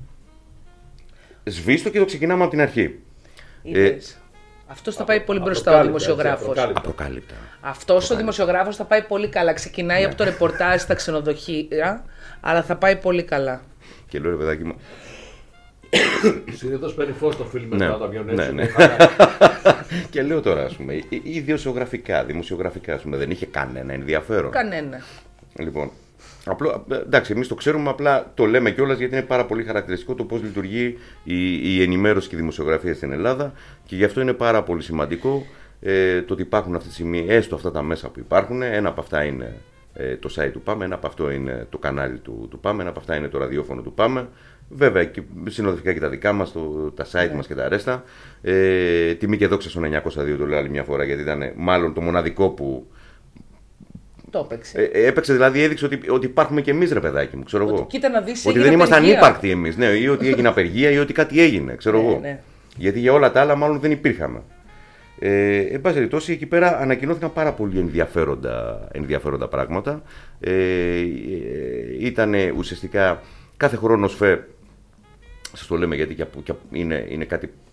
Σβήστο και το ξεκινάμε από την αρχή. Ε, αυτός θα πάει πολύ μπροστά ο δημοσιογράφος. Απροκάλυπτα. Αυτός ο δημοσιογράφος θα πάει πολύ καλά. Ξεκινάει ναι, από το ρεπορτάζ στα ξενοδοχεία, αλλά θα πάει πολύ καλά. Και λέω, ρε παιδάκι μου, συνήθως παίρνει φως το φιλμ μετά τα βιονέτσι. Ναι, ναι. Και λέω τώρα, ας πούμε, ιδιοσιογραφικά, δημοσιογραφικά, ας πούμε, δεν είχε κανένα ενδιαφέρον. Κανένα. Λοιπόν, απλό, εντάξει, εμείς το ξέρουμε, απλά το λέμε κιόλας γιατί είναι πάρα πολύ χαρακτηριστικό το πώς λειτουργεί η, η ενημέρωση και η δημοσιογραφία στην Ελλάδα και γι' αυτό είναι πάρα πολύ σημαντικό ε, το ότι υπάρχουν αυτή τη στιγμή έστω αυτά τα μέσα που υπάρχουν. Ένα από αυτά είναι ε, το site του ΠΑΜΕ, ένα από αυτό είναι το κανάλι του, του ΠΑΜΕ, ένα από αυτά είναι το ραδιόφωνο του ΠΑΜΕ. Βέβαια, και συνοδευτικά και τα δικά μας, το, τα site yeah, μας και τα αρέστα. Ε, τιμή και δόξα στον εννιακόσια δύο, το λέω άλλη μια φορά, γιατί ήταν μάλλον το μοναδικό που το έπαιξε. Ε, έπαιξε, δηλαδή έδειξε ότι, ότι υπάρχουμε κι εμείς, ρε παιδάκι μου, ξέρω ότι, εγώ. Κοίτα να δεις, ότι δεν είμαστε ανύπαρκτοι εμείς, ναι, ή ότι έγινε απεργία ή ότι κάτι έγινε, ξέρω ναι, εγώ. Ναι. Γιατί για όλα τα άλλα μάλλον δεν υπήρχαμε. Ε, εν πάση περιπτώσει, εκεί πέρα ανακοινώθηκαν πάρα πολύ ενδιαφέροντα, ενδιαφέροντα πράγματα. Ε, ε, ήταν ουσιαστικά κάθε χρόνο ΣΦΕ, σας το λέμε γιατί και, και είναι, είναι κάτι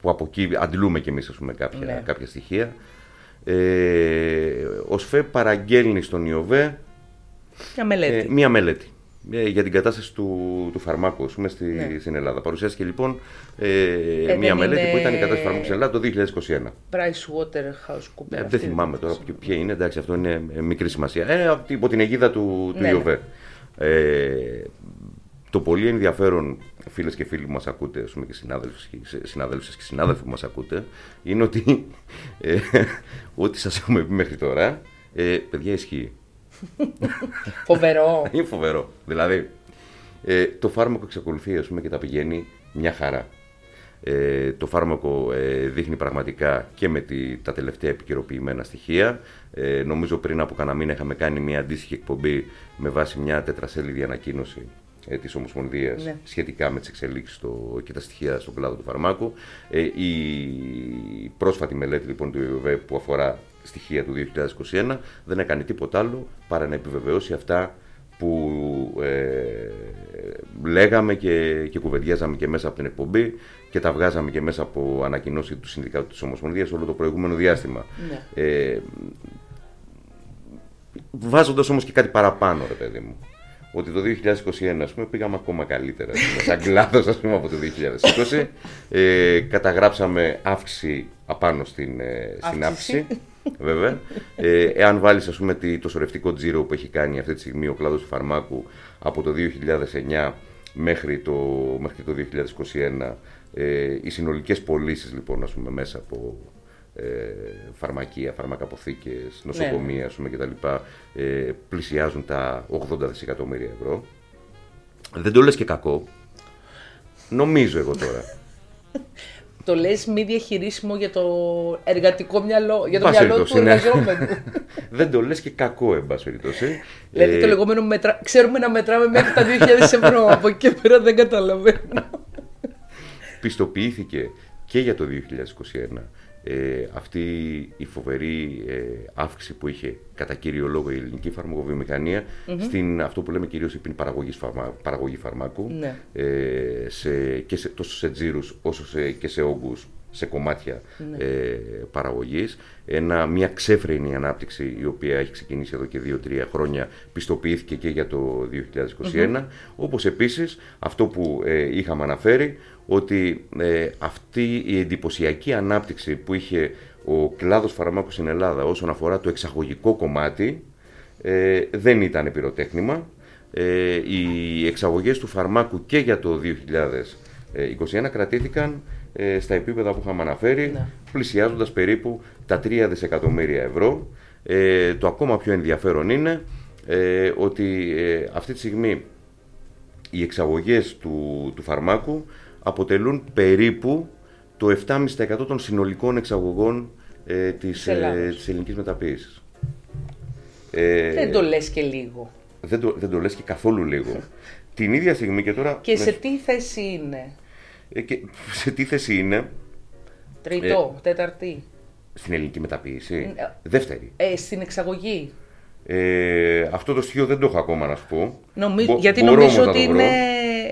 που από εκεί αντλούμε κι εμείς, ας πούμε, κάποια, Ναι. κάποια στοιχεία. Ε, ο ΣΦΕ παραγγέλνει στον ΙΟΒΕ Μια μελέτη. ε, μία μελέτη ε, για την κατάσταση του, του φαρμάκου, ας πούμε, στη, Ναι. στην Ελλάδα. Παρουσιάστηκε λοιπόν ε, Ε, μία δεν μελέτη είναι που ήταν η κατάσταση του φαρμάκου στην Ελλάδα το δύο χιλιάδες είκοσι ένα. PricewaterhouseCoopers. Ε, αυτή δεν θυμάμαι τώρα είναι. ποια είναι, εντάξει, αυτό είναι ε, μικρή σημασία. Ε, από την- υπό την αιγίδα του, του Ναι, ναι. ΙΟΒΕ. Ε, το πολύ ενδιαφέρον, φίλες και φίλοι που μας ακούτε, ας πούμε, και συνάδελφες και συνάδελφες και συνάδελφοι που μας ακούτε, είναι ότι ε, ό,τι σας έχουμε πει μέχρι τώρα, ε, παιδιά, ισχύει. Φοβερό. Είναι φοβερό. Δηλαδή, ε, το φάρμακο εξακολουθεί, ας πούμε, και τα πηγαίνει μια χαρά. Ε, το φάρμακο ε, δείχνει πραγματικά και με τη, τα τελευταία επικαιροποιημένα στοιχεία. Ε, νομίζω πριν από κανένα μήνα είχαμε κάνει μια αντίστοιχη εκπομπή με βάση μια τετρασέλιδη ανακοίνωση ε, της Ομοσπονδίας, Ναι. σχετικά με τις εξελίξεις στο, και τα στοιχεία στον κλάδο του φαρμάκου. Ε, η πρόσφατη μελέτη λοιπόν του ΙΟΒΕ που αφορά στοιχεία του δύο χιλιάδες είκοσι ένα δεν έκανε τίποτα άλλο παρά να επιβεβαιώσει αυτά που ε, λέγαμε και, και κουβεντιάζαμε και μέσα από την εκπομπή και τα βγάζαμε και μέσα από ανακοινώσεις του Συνδικάτου της Ομοσπονδίας όλο το προηγούμενο διάστημα. Ναι. Ε, βάζοντας όμως και κάτι παραπάνω, ρε παιδί μου. Ότι το δύο χιλιάδες είκοσι ένα, ας πούμε, πήγαμε ακόμα καλύτερα, ας πούμε, σαν κλάδος, ας πούμε, από το δύο χιλιάδες είκοσι. Ε, καταγράψαμε αύξηση απάνω στην, ε, στην αύξηση. Βέβαια. Ε, εάν βάλεις, ας πούμε, το σωρευτικό τζίρο που έχει κάνει αυτή τη στιγμή ο κλάδος του φαρμάκου από το δύο χιλιάδες εννιά μέχρι το, μέχρι το δύο χιλιάδες είκοσι ένα, ε, οι συνολικές πωλήσεις, λοιπόν, ας πούμε, μέσα από ε, φαρμακεία, φαρμακαποθήκες, νοσοκομεία, Ναι. ας πούμε, κτλ. Ε, πλησιάζουν τα ογδόντα δισεκατομμύρια ευρώ. Δεν το λες και κακό. Νομίζω εγώ τώρα. Το λες μη διαχειρίσιμο για το εργατικό μυαλό, για το Πάση μυαλό του περιπτώσει, ναι. εργαζόμενου. Δεν το λες και κακό, εν πάση περιπτώσει. Δηλαδή Ε, το λεγόμενο μετρα... ξέρουμε να μετράμε μέχρι τα δύο χιλιάδες ευρώ, από εκεί και πέρα δεν καταλαβαίνω. πιστοποιήθηκε και για το δύο χιλιάδες είκοσι ένα ε, αυτή η φοβερή ε, αύξηση που είχε κατά κύριο λόγο η ελληνική φαρμακοβιομηχανία mm-hmm. στην αυτό που λέμε κυρίως στην παραγωγή, φαρμα, παραγωγή φαρμάκου Ναι. ε, σε, και σε, τόσο σε τζίρους όσο σε, και σε όγκους, σε κομμάτια Ναι. ε, παραγωγής. Ένα, μια ξέφρενη ανάπτυξη η οποία έχει ξεκινήσει εδώ και δύο τρία χρόνια πιστοποιήθηκε και για το δύο χιλιάδες είκοσι ένα, mm-hmm. όπως επίσης αυτό που ε, είχαμε αναφέρει ότι ε, αυτή η εντυπωσιακή ανάπτυξη που είχε ο κλάδος φαρμάκου στην Ελλάδα όσον αφορά το εξαγωγικό κομμάτι ε, δεν ήταν πυροτέχνημα. Ε, οι εξαγωγές του φαρμάκου και για το δύο χιλιάδες είκοσι ένα κρατήθηκαν ε, στα επίπεδα που είχαμε αναφέρει, Ναι. πλησιάζοντας περίπου τα τρία δισεκατομμύρια ευρώ. Ε, το ακόμα πιο ενδιαφέρον είναι ε, ότι ε, αυτή τη στιγμή οι εξαγωγές του, του φαρμάκου αποτελούν περίπου το επτά κόμμα πέντε τοις εκατό των συνολικών εξαγωγών ε, της, ε, της ελληνικής μεταποίησης. Ε, Δεν το λες και λίγο. δεν, το, δεν το λες και καθόλου λίγο. Την ίδια στιγμή και τώρα... Και ναι, σε τι θέση είναι? ε, και σε τι θέση είναι Τρίτο, τέταρτη, στην ελληνική μεταποίηση. Ε, Δεύτερη. ε, στην εξαγωγή. Ε, αυτό το στοιχείο δεν το έχω ακόμα να σου πω. Νομι... Μπο- Γιατί μπορώ νομίζω όμως να ότι το βρω. είναι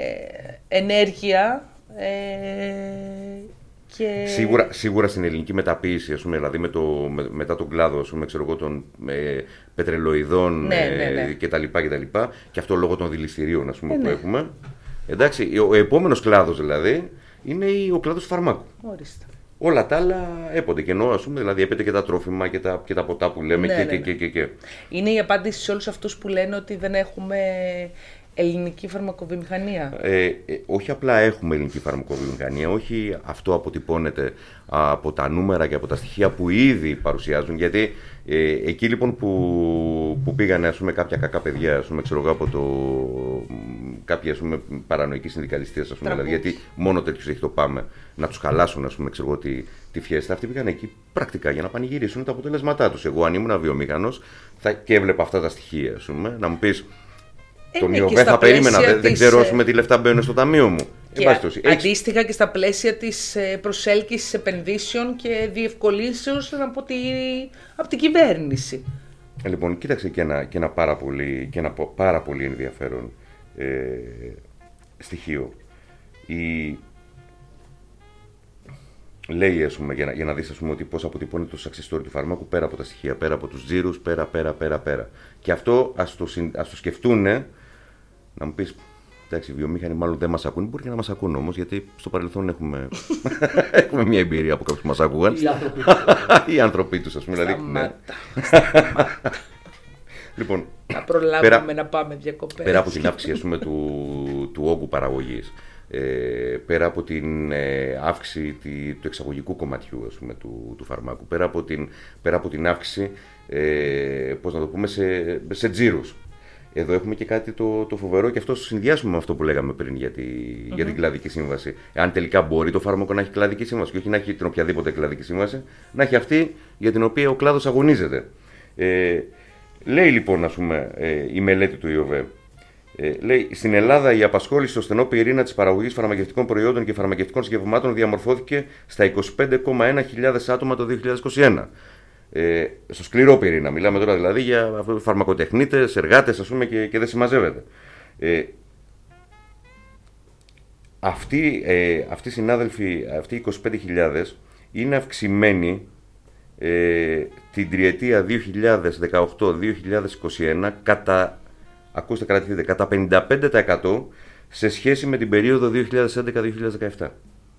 ενέργεια ε, και... Σίγουρα, σίγουρα στην ελληνική μεταποίηση, ας πούμε, δηλαδή με το, με, μετά τον κλάδο, ας πούμε, ξέρω εγώ, των ε, πετρελοειδών Ναι, ναι, ναι. ε, κτλ, κτλ. Και αυτό λόγω των δηληστηρίων, ας πούμε, Ε, που ναι. έχουμε. Εντάξει, ο, ο επόμενος κλάδος δηλαδή είναι η- ο κλάδος του φαρμάκου. Ορίστε. Όλα τα άλλα έπονται και ενώ, ας πούμε, δηλαδή έπεται και τα τρόφιμα και τα, και τα ποτά που λέμε Ναι, και, ναι, και, ναι. και, και, και. Είναι η απάντηση σε όλους αυτούς που λένε ότι δεν έχουμε ελληνική φαρμακοβιομηχανία. Ε, ε, όχι απλά έχουμε ελληνική φαρμακοβιομηχανία, όχι αυτό αποτυπώνεται από τα νούμερα και από τα στοιχεία που ήδη παρουσιάζουν, γιατί ε, εκεί λοιπόν που, που πήγανε, ας πούμε, κάποια κακά παιδιά, ας πούμε, ξέρω εγώ, από το, κάποιοι, ας πούμε, παρανοϊκοί συνδικαλιστές, ας πούμε, δηλαδή, γιατί μόνο τέτοιους έχει το πάμε να τους χαλάσουν, ας πούμε, ξέρω εγώ, τη, τη φιέστα. Αυτοί πήγαν εκεί πρακτικά για να πανηγυρίσουν τα αποτελέσματά τους. Εγώ αν ήμουν βιομήχανος θα, και έβλεπα αυτά τα στοιχεία, ας πούμε, να μου πεις τον Είναι και Ιωβέ στα θα περίμενα, πλαίσια δεν, δεν της, ξέρω, ε, ας πούμε, τι λεφτά μπαίνουν στο ταμείο μου. Και Εν πάση περιπτώσει, έχεις- αντίστοιχα και στα πλαίσια της ε, προσέλκυσης επενδύσεων και διευκολύνσεως από, τη, από την κυβέρνηση. Λοιπόν, κοίταξε και ένα, και ένα, πάρα, πολύ, και ένα πο- πάρα πολύ ενδιαφέρον ε, στοιχείο. Η, λέει, ας πούμε, για να, για να δεις, ας πούμε, ότι πώς αποτυπώνει το success story του φαρμάκου πέρα από τα στοιχεία, πέρα από τους τζίρους, πέρα, πέρα, πέρα, πέρα. Και αυτό ας το, ας το σκεφτούν, να μου πεις, εντάξει, οι βιομήχανοι μάλλον δεν μας ακούν, μπορεί και να μας ακούν όμως, γιατί στο παρελθόν έχουμε, έχουμε μια εμπειρία από κάποιους που μας ακούγαν. Οι άνθρωποι τους, ας πούμε. Δηλαδή, ναι. Λοιπόν, να προλάβουμε πέρα, να πάμε διακοπές. Πέρα από την αύξηση, ας πούμε, του, του όγκου παραγωγής, ε, πέρα από την ε, αύξηση τη, του εξαγωγικού κομματιού, ας πούμε, του, του φαρμάκου, πέρα από την, πέρα από την αύξηση, ε, πώς να το πούμε, σε, σε τζίρους. Εδώ έχουμε και κάτι το, το φοβερό, και αυτό συνδυάσουμε με αυτό που λέγαμε πριν για, τη, mm-hmm. για την κλαδική σύμβαση. Αν τελικά μπορεί το φάρμακο να έχει κλαδική σύμβαση, και όχι να έχει την οποιαδήποτε κλαδική σύμβαση, να έχει αυτή για την οποία ο κλάδος αγωνίζεται. Ε, λέει λοιπόν, ας πούμε, ε, η μελέτη του ΙΟΒΕ, ε, λέει, στην Ελλάδα η απασχόληση στο στενό πυρήνα της παραγωγής φαρμακευτικών προϊόντων και φαρμακευτικών συγκεκριμάτων διαμορφώθηκε στα είκοσι πέντε κόμμα ένα χιλιάδες άτομα το δύο χιλιάδες είκοσι ένα. Ε, στο σκληρό πυρήνα, μιλάμε τώρα δηλαδή για φαρμακοτεχνίτες, εργάτες, ας πούμε, και, και δεν συμμαζεύεται. Ε, αυτοί, ε, αυτοί οι συνάδελφοι, αυτοί οι είκοσι πέντε χιλιάδες, είναι αυξημένοι ε, την τριετία δύο χιλιάδες δεκαοκτώ δύο χιλιάδες είκοσι ένα κατά, ακούστε, κρατηθείτε, κατά πενήντα πέντε τοις εκατό σε σχέση με την περίοδο δύο χιλιάδες έντεκα δύο χιλιάδες δεκαεπτά.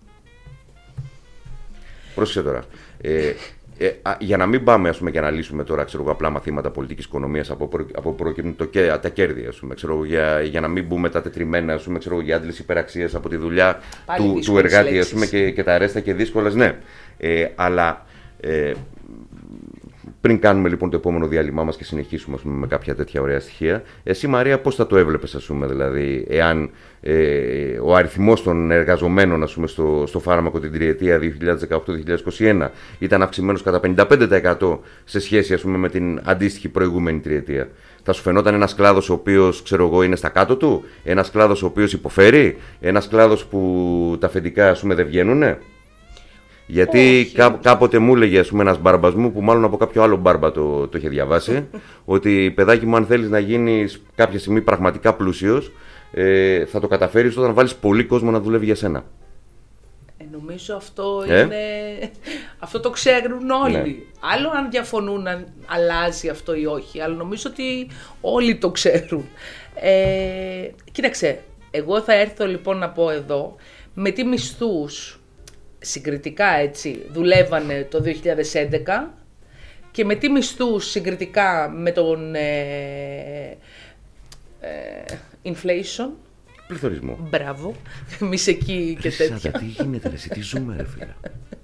Πρόσεξε τώρα. Ε, Ε, α, για να μην πάμε, ας πούμε, και να λύσουμε τώρα, ξέρω, απλά μαθήματα πολιτικής οικονομίας από, προ, από προκύπτουν το, τα κέρδη, ας πούμε, ξέρω, για, για να μην μπούμε τα τετριμένα, ας πούμε, ξέρω, για άντληση υπεραξίας από τη δουλειά του, του εργάτη, ας πούμε, και, και τα αρέστα και δύσκολες, ναι. Ε, αλλά ε, πριν κάνουμε λοιπόν το επόμενο διάλειμμά μας και συνεχίσουμε, ας πούμε, με κάποια τέτοια ωραία στοιχεία, εσύ, Μαρία, πώς θα το έβλεπες, ας πούμε, δηλαδή, εάν ε, ο αριθμός των εργαζομένων, ας πούμε, στο, στο φάρμακο την τριετία δύο χιλιάδες δεκαοκτώ δύο χιλιάδες είκοσι ένα ήταν αυξημένος κατά πενήντα πέντε τοις εκατό σε σχέση, ας πούμε, με την αντίστοιχη προηγούμενη τριετία? Θα σου φαινόταν ένας κλάδος ο οποίος, ξέρω εγώ, είναι στα κάτω του, ένας κλάδος ο οποίος υποφέρει, ένας κλάδος που τα αφεντικά, ας πούμε, δεν βγαίνουνε? Γιατί κά, κάποτε μου έλεγε, ας πούμε, ένας μπάρμπας μου, που μάλλον από κάποιο άλλο μπάρμπα το, το είχε διαβάσει, ότι, παιδάκι μου, αν θέλεις να γίνεις κάποια στιγμή πραγματικά πλούσιος, ε, θα το καταφέρεις όταν βάλεις πολύ κόσμο να δουλεύει για σένα. Ε, νομίζω αυτό ε? είναι... αυτό το ξέρουν όλοι. Ναι. Άλλο αν διαφωνούν αν αλλάζει αυτό ή όχι, αλλά νομίζω ότι όλοι το ξέρουν. Ε, κοίταξε, εγώ θα έρθω λοιπόν να πω εδώ, με τι μισθούς συγκριτικά, έτσι, δουλεύανε το δύο χιλιάδες έντεκα και με τι μισθούς συγκριτικά με τον ε, ε, inflation. Πληθωρισμό. Μπράβο, εμείς εκεί και τέτοια. Σάτα, τι γίνεται, ρε, τι ζούμε, ρε φίλε.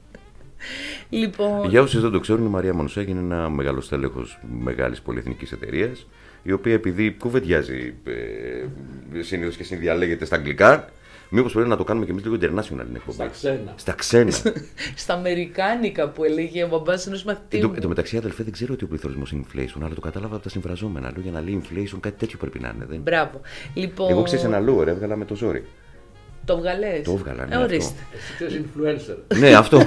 Λοιπόν... Για όσοι δεν το ξέρουν, η Μαρία Μονοσάκη είναι ένα μεγάλο στέλεχος μεγάλης πολυεθνικής εταιρείας, η οποία, επειδή κουβεντιάζει ε, συνήθως και συνδιαλέγεται στα αγγλικά, μήπως πρέπει να το κάνουμε και εμείς λίγο international εκπομπή. Στα ξένα. Στα ξένα. Στα αμερικάνικα που έλεγε ο μπαμπάς ενός μαθητή μου. Εν τω μεταξύ, αδελφέ, δεν ξέρω ότι ο πληθωρισμός είναι inflation, αλλά το κατάλαβα από τα συμφραζόμενα. Λέω, για να λέει inflation, κάτι τέτοιο πρέπει να είναι. Δεν... Μπράβο. Λοιπόν... Εγώ ξέρεις ένα λόγο, ρε, έβγαλα με το ζόρι. Το βγαλές. Το έβγαλα, ναι. Ε, ορίστε. Εσύ influencer. Ναι, αυτό.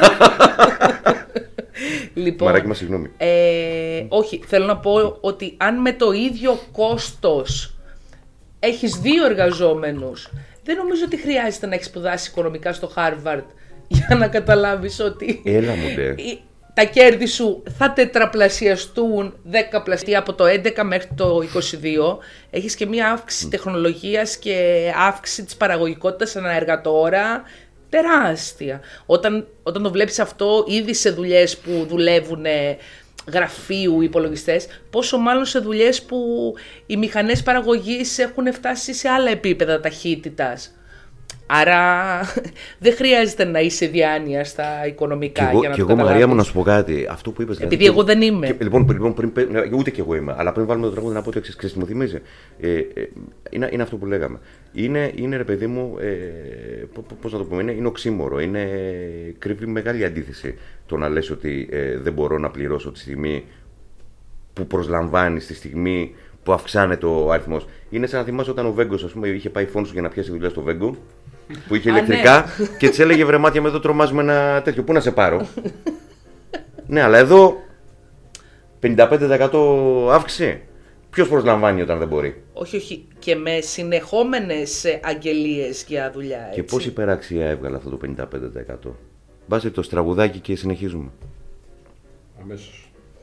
Λοιπόν, Μαράκι μας, συγγνώμη. Ε, όχι, θέλω να πω ότι αν με το ίδιο κόστος έχεις δύο εργαζόμενους, δεν νομίζω ότι χρειάζεται να έχεις σπουδάσει οικονομικά στο Harvard για να καταλάβεις ότι Έλα μου, ντε. τα κέρδη σου θα τετραπλασιαστούν δεκαπλασιαστεί από το έντεκα μέχρι το είκοσι δύο. Έχεις και μία αύξηση mm. τεχνολογίας και αύξηση της παραγωγικότητας ανά εργατόρα τεράστια. Όταν, όταν το βλέπεις αυτό ήδη σε δουλειές που δουλεύουν γραφείου υπολογιστές, πόσο μάλλον σε δουλειές που οι μηχανές παραγωγής έχουν φτάσει σε άλλα επίπεδα ταχύτητας. Άρα δεν χρειάζεται να είσαι διάνοια στα οικονομικά. Και εγώ, για να και το εγώ καταλάβεις. Μαρία μου, να σου πω κάτι. Αυτό που είπες. Επειδή δηλαδή, εγώ δεν είμαι. Και, λοιπόν, πριν, πριν, πριν, ούτε και εγώ είμαι. Αλλά πριν βάλουμε το τραγούδι να πω το εξής, ξέρεις τι μου θυμίζει. Ε, ε, είναι, είναι αυτό που λέγαμε. Είναι, είναι ρε παιδί μου, ε, πώς να το πούμε, είναι, είναι οξύμορο. Είναι, κρύβει μεγάλη αντίθεση το να λες ότι ε, δεν μπορώ να πληρώσω τη στιγμή που προσλαμβάνεις, τη στιγμή που αυξάνεται ο αριθμός. Είναι σαν να θυμάσαι όταν ο Βέγκος, ας πούμε, είχε πάει φόνος για να πιάσει δουλειά στο Βέγκο, που είχε ηλεκτρικά. Α, ναι. Και της έλεγε, βρε μάτια με, εδώ τρομάζουμε ένα τέτοιο, πού να σε πάρω. Ναι, αλλά εδώ πενήντα πέντε τοις εκατό αύξηση. Ποιος προσλαμβάνει όταν δεν μπορεί? Όχι, όχι. Και με συνεχόμενες αγγελίες για δουλειά. Έτσι. Και πόση υπεραξία έβγαλε αυτό το πενήντα πέντε τοις εκατό? Βάστε το στραβουδάκι και συνεχίζουμε. Αμέσως.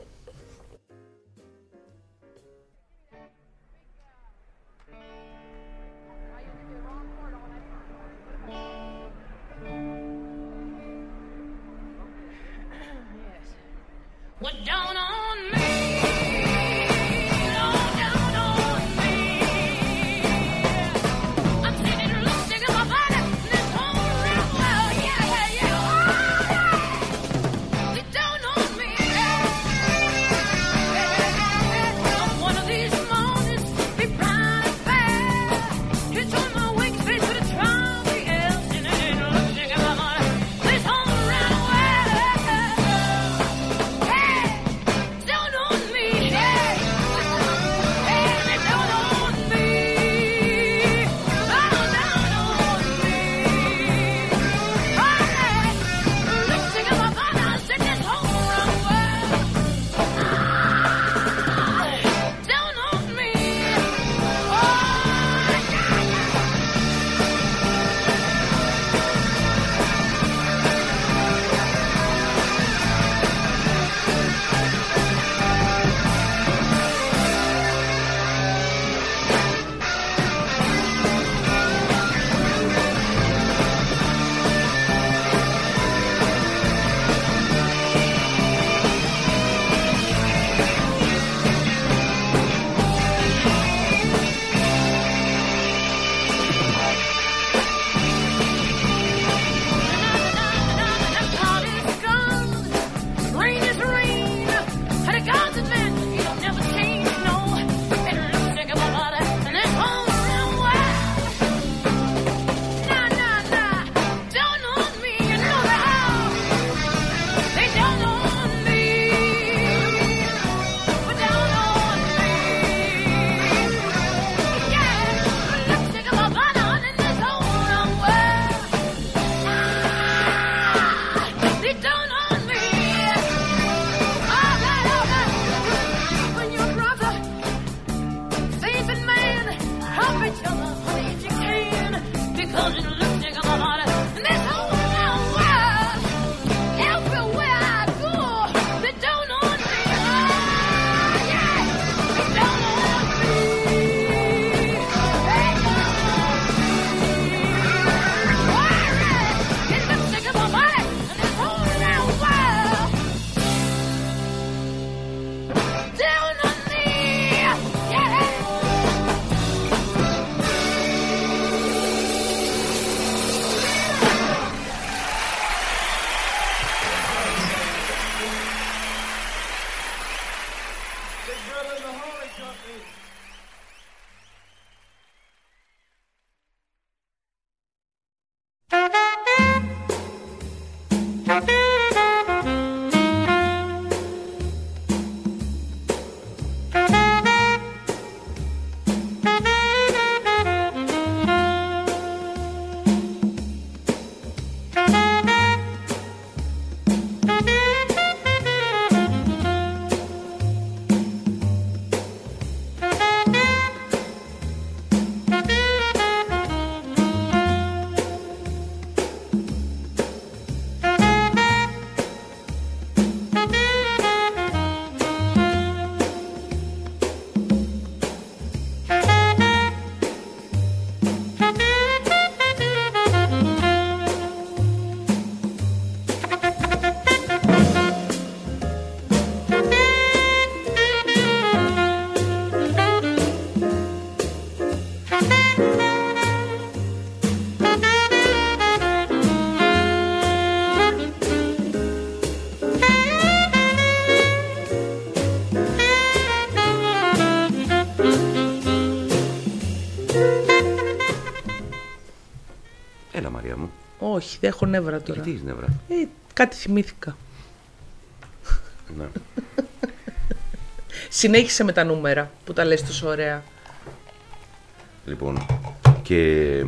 Όχι, δεν έχω νεύρα τώρα. Γιατί έχεις νεύρα? Ε, κάτι θυμήθηκα. Ναι. Συνέχισε με τα νούμερα που τα λες τόσο ωραία. Λοιπόν, και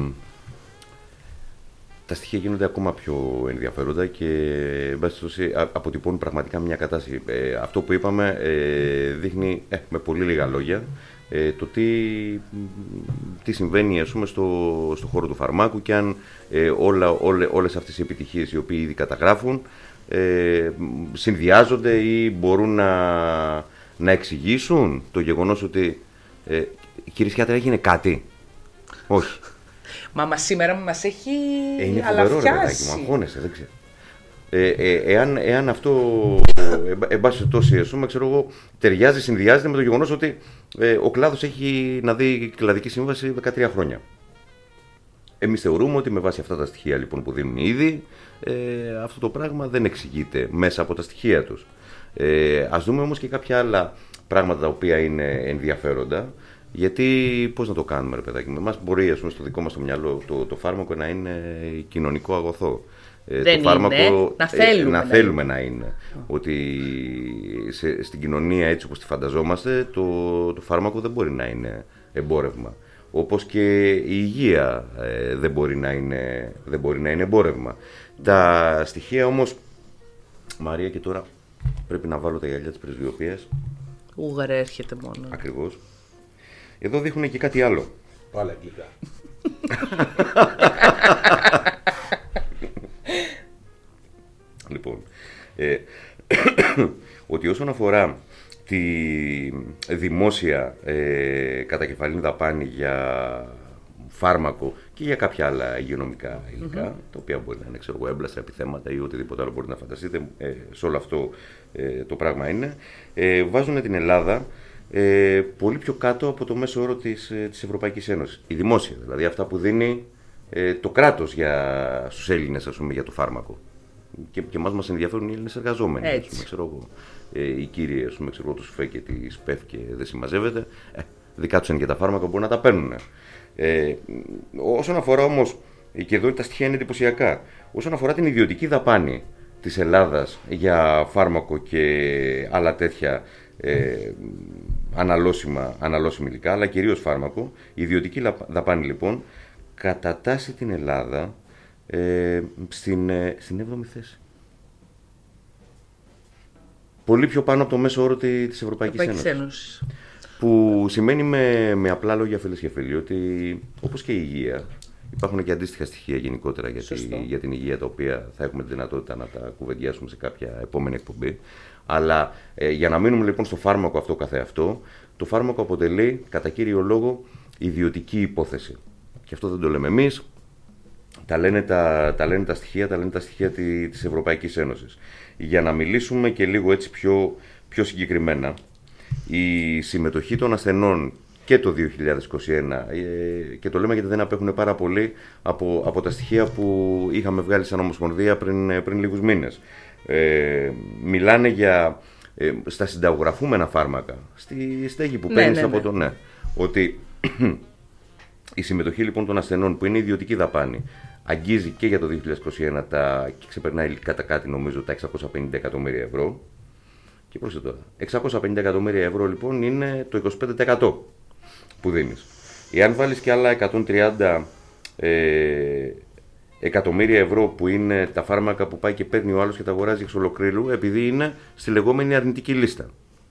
τα στοιχεία γίνονται ακόμα πιο ενδιαφέροντα και βάσει αποτυπώνουν πραγματικά μια κατάσταση. Ε, αυτό που είπαμε ε, δείχνει ε, με πολύ λίγα λόγια ε, το τι, τι συμβαίνει ας πούμε, στο, στο χώρο του φαρμάκου και αν ε, όλα, όλε, όλες αυτές οι επιτυχίες οι οποίοι ήδη καταγράφουν ε, συνδυάζονται ή μπορούν να, να εξηγήσουν το γεγονός ότι ε, κύριε Σιάτρα έγινε κάτι. Όχι. Μα, μα σήμερα μας έχει ε, είναι φοβερό, ρε παιδάκι μου, αγχώνεσαι, δεν ξέρω. Ε, ε, εάν, εάν αυτό, ε, εν πάση περιπτώσει, ξέρω εγώ, ταιριάζει, συνδυάζεται με το γεγονός ότι ε, ο κλάδος έχει να δει κλαδική σύμβαση δεκατρία χρόνια. Εμείς θεωρούμε ότι με βάση αυτά τα στοιχεία λοιπόν, που δίνουν ήδη, ε, αυτό το πράγμα δεν εξηγείται μέσα από τα στοιχεία τους. Ε, ας δούμε όμως και κάποια άλλα πράγματα τα οποία είναι ενδιαφέροντα. Γιατί πώς να το κάνουμε, ρε παιδάκι μου, εμάς μπορεί ας πούμε, στο δικό μας το μυαλό το, το φάρμακο να είναι κοινωνικό αγωθό. Ε, δεν το φάρμακο είναι, να θέλουμε, ε, να, να θέλουμε να είναι. Oh. Ότι σε, στην κοινωνία έτσι όπως τη φανταζόμαστε, το, το φάρμακο δεν μπορεί να είναι εμπόρευμα. Όπως και η υγεία ε, δεν, μπορεί να είναι, δεν μπορεί να είναι εμπόρευμα. Τα στοιχεία όμως, Μαρία, και τώρα πρέπει να βάλω τα γυαλιά της πρεσβειοποίας. Ούγαρε έρχεται μόνο. Ακριβώς. Εδώ δείχνουν και κάτι άλλο. Πάλι αγγλικά. Λοιπόν, ε, ότι όσον αφορά τη δημόσια ε, κατακεφαλήν δαπάνη για φάρμακο και για κάποια άλλα υγειονομικά υλικά, mm-hmm. τα οποία μπορεί να είναι ξέρω, έμπλαστρα, επιθέματα ή οτιδήποτε άλλο μπορεί να φανταστείτε, ε, σε όλο αυτό ε, το πράγμα είναι, ε, βάζουν την Ελλάδα ε, πολύ πιο κάτω από το μέσο όρο της, ε, της Ευρωπαϊκής Ένωσης. Η δημόσια, δηλαδή αυτά που δίνει ε, το κράτος για, στους Έλληνες, ας πούμε, για το φάρμακο. Και, και εμάς μας ενδιαφέρουν οι Έλληνες εργαζόμενοι. Ας πούμε, ξέρω εγώ, ε, οι κύριοι, ας πούμε, ξέρω, του ΣΦΕ και τη ΣΠΕΦ και δεν συμμαζεύεται, ε, δικά τους είναι και τα φάρμακα, μπορούν να τα παίρνουν. Ε, όσον αφορά όμως, και εδώ τα στοιχεία είναι εντυπωσιακά, όσον αφορά την ιδιωτική δαπάνη της Ελλάδας για φάρμακο και άλλα τέτοια ε, αναλώσιμα, αναλώσιμα υλικά, αλλά κυρίως φάρμακο, η ιδιωτική δαπάνη λοιπόν κατατάσσει την Ελλάδα Ε, στην, ε, στην έβδομη θέση. Πολύ πιο πάνω από το μέσο όρο της Ευρωπαϊκής Ένωσης. Ένωσης. Που σημαίνει με, με απλά λόγια, φίλες και φίλοι, ότι όπως και η υγεία, υπάρχουν και αντίστοιχα στοιχεία γενικότερα για, τη, για την υγεία, τα οποία θα έχουμε τη δυνατότητα να τα κουβεντιάσουμε σε κάποια επόμενη εκπομπή. Αλλά ε, για να μείνουμε λοιπόν στο φάρμακο αυτό καθεαυτό, το φάρμακο αποτελεί κατά κύριο λόγο ιδιωτική υπόθεση. Και αυτό δεν το λέμε εμείς. Τα λένε τα, τα λένε τα στοιχεία, τα λένε τα στοιχεία της Ευρωπαϊκής Ένωσης. Για να μιλήσουμε και λίγο έτσι πιο, πιο συγκεκριμένα, η συμμετοχή των ασθενών και το δύο χιλιάδες είκοσι ένα, και το λέμε γιατί δεν απέχουν πάρα πολύ από, από τα στοιχεία που είχαμε βγάλει σαν Ομοσπονδία πριν, πριν λίγους μήνες. Ε, μιλάνε για ε, στα συνταγογραφούμενα φάρμακα, στη στέγη που ναι, παίρνεις ναι, ναι. από το ναι, ότι η συμμετοχή λοιπόν των ασθενών που είναι ιδιωτική δαπάνη αγγίζει και για το δύο χιλιάδες είκοσι ένα τα, και ξεπερνάει κατά κάτι νομίζω τα εξακόσια πενήντα εκατομμύρια ευρώ. Και πρόσθετο τώρα, εξακόσια πενήντα εκατομμύρια ευρώ λοιπόν είναι το είκοσι πέντε τοις εκατό που δίνεις. Εάν βάλεις και άλλα εκατόν τριάντα ε, εκατομμύρια ευρώ που είναι τα φάρμακα που πάει και παίρνει ο άλλος και τα αγοράζει εξ ολοκλήρου, επειδή είναι στη λεγόμενη αρνητική λίστα.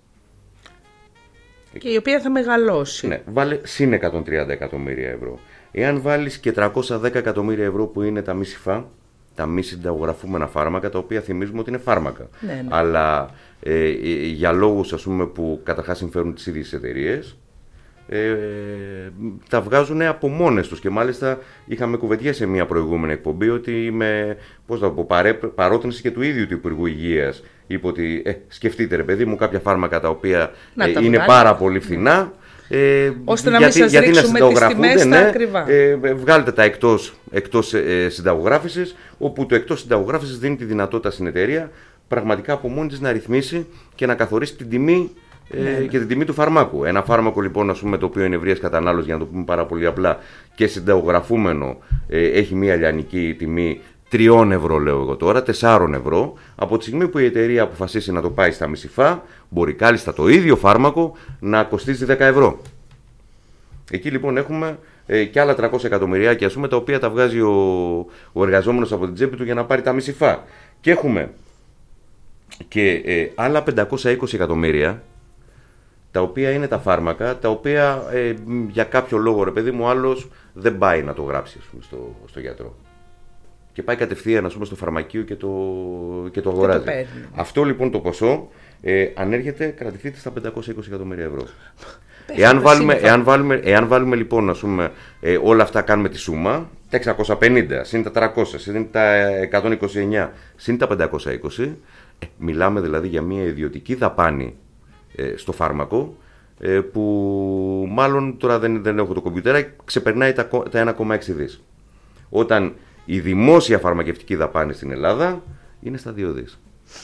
Και η οποία θα μεγαλώσει. Ναι, βάλε συν εκατόν τριάντα εκατομμύρια ευρώ. Εάν βάλεις και τριακόσια δέκα εκατομμύρια ευρώ που είναι τα μη ΣΥΦΑ, τα μη συνταγογραφούμενα φάρμακα, τα οποία θυμίζουμε ότι είναι φάρμακα. Ναι, ναι. Αλλά ε, για λόγους ας πούμε, που καταρχάς συμφέρουν τις ίδιες εταιρείες, ε, τα βγάζουν από μόνες τους. Και μάλιστα είχαμε κουβεντιάσει σε μια προηγούμενη εκπομπή ότι με πώς θα πω, παρέ, παρότρινση και του ίδιου του Υπουργού Υγείας είπε ότι ε, σκεφτείτε ρε παιδί μου κάποια φάρμακα τα οποία ε, είναι βγάλει. πάρα πολύ φθηνά. Ε, ώστε να γιατί, μην σας ρίξουμε τις τιμές στα ναι, ακριβά. Ε, βγάλετε τα εκτός, εκτός ε, συνταγογράφησης, όπου το εκτός συνταγογράφησης δίνει τη δυνατότητα στην εταιρεία πραγματικά από μόνη της να ρυθμίσει και να καθορίσει την τιμή ε, ναι, ναι. και την τιμή του φαρμάκου. Ένα φάρμακο λοιπόν ας πούμε, το οποίο είναι ευρείας κατανάλωσης, για να το πούμε πάρα πολύ απλά, και συνταγογραφούμενο ε, έχει μια λιανική τιμή τριών ευρώ, λέω εγώ τώρα, τεσσάρων ευρώ. Από τη στιγμή που η εταιρεία αποφασίσει να το πάει στα μισηφά, μπορεί κάλλιστα το ίδιο φάρμακο να κοστίζει δέκα ευρώ. Εκεί λοιπόν έχουμε ε, και άλλα τριακόσια εκατομμυριάκια, ας πούμε, τα οποία τα βγάζει ο, ο εργαζόμενος από την τσέπη του για να πάρει τα μισηφά. Και έχουμε και ε, άλλα πεντακόσια είκοσι εκατομμύρια, τα οποία είναι τα φάρμακα, τα οποία ε, για κάποιο λόγο, ρε παιδί μου, άλλος δεν πάει να το γράψει, ας πούμε, στο, στο γιατρό. Και πάει κατευθείαν, ας πούμε, στο φαρμακείο και το, και το αγοράζει. Και το αυτό λοιπόν το ποσό ε, ανέρχεται, κρατηθείτε στα πεντακόσια είκοσι εκατομμύρια ευρώ. Εάν βάλουμε, εάν, βάλουμε, εάν βάλουμε λοιπόν, ας πούμε, ε, όλα αυτά κάνουμε τη σούμα, τα εξακόσια πενήντα, συν τα τριακόσια, συν τα εκατόν είκοσι εννέα, συν τα πεντακόσια είκοσι, ε, μιλάμε δηλαδή για μια ιδιωτική δαπάνη ε, στο φάρμακο, ε, που μάλλον τώρα δεν, δεν έχω το κομπιούτερ, ξεπερνάει τα, τα ένα κόμμα έξι δις. Όταν η δημόσια φαρμακευτική δαπάνη στην Ελλάδα είναι στα δύο δις.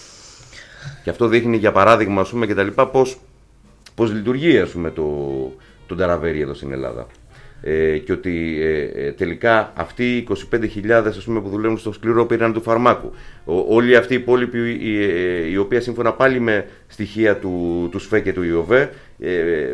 Και αυτό δείχνει, για παράδειγμα, ας πούμε, και τα λοιπά, πώς, πώς λειτουργεί, ας πούμε, το, το νταραβέρι εδώ στην Ελλάδα. Ε, και ότι ε, τελικά αυτοί οι είκοσι πέντε χιλιάδες, ας πούμε, που δουλεύουν στο σκληρό πυρήνα του φαρμάκου, ο, όλοι αυτοί οι υπόλοιποι, οι, οι, οι οποίοι σύμφωνα πάλι με στοιχεία του, του ΣΦΕ και του ΙΟΒΕ, ε,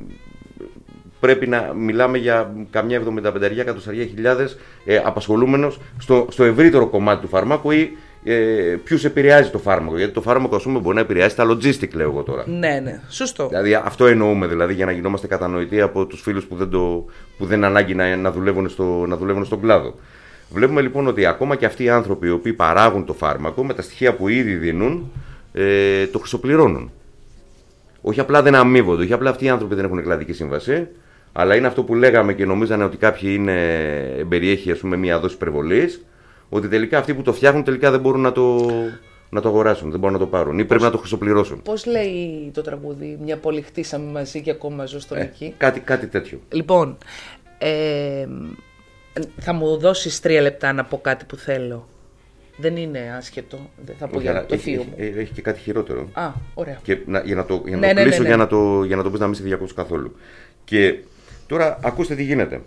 πρέπει να μιλάμε για καμιά εβδομήντα πέντε χιλιάδες ε, απασχολούμενος στο, στο ευρύτερο κομμάτι του φαρμάκου ή ε, ποιους επηρεάζει το φάρμακο. Γιατί το φάρμακο, ας πούμε, μπορεί να επηρεάζει τα logistic, λέω εγώ τώρα. Ναι, ναι, σωστό. Δηλαδή αυτό εννοούμε, δηλαδή, για να γινόμαστε κατανοητοί από τους φίλους που δεν, το, που δεν ανάγκη να, να, δουλεύουν στο, να δουλεύουν στον κλάδο. Βλέπουμε λοιπόν ότι ακόμα και αυτοί οι άνθρωποι οι οποίοι παράγουν το φάρμακο, με τα στοιχεία που ήδη δίνουν, ε, το χρυσοπληρώνουν. Όχι απλά δεν αμείβονται, όχι απλά αυτοί οι άνθρωποι δεν έχουν κλαδική σύμβαση, αλλά είναι αυτό που λέγαμε και νομίζανε ότι κάποιοι είναι, περιέχει, ας πούμε, μια δόση υπερβολής, ότι τελικά αυτοί που το φτιάχνουν τελικά δεν μπορούν να το, να το αγοράσουν, δεν μπορούν να το πάρουν ή πρέπει πώς, να το χρυσοπληρώσουν. Πώς λέει το τραγούδι, μια πόλη χτίσαμε μαζί και ακόμα ζω στον ε, εκεί. Κάτι, κάτι τέτοιο. Λοιπόν, ε, θα μου δώσεις τρία λεπτά να πω κάτι που θέλω. Δεν είναι άσχετο, δεν θα πω όχι, για το έχει, θείο μου. Έχει, έχει και κάτι χειρότερο. Α, ωραία. Και να, για να το, για να ναι, το κλείσω, ναι, ναι, ναι. Για, να το, για να το πεις να μην σε διακόψω καθόλου. Και τώρα ακούστε τι γίνεται.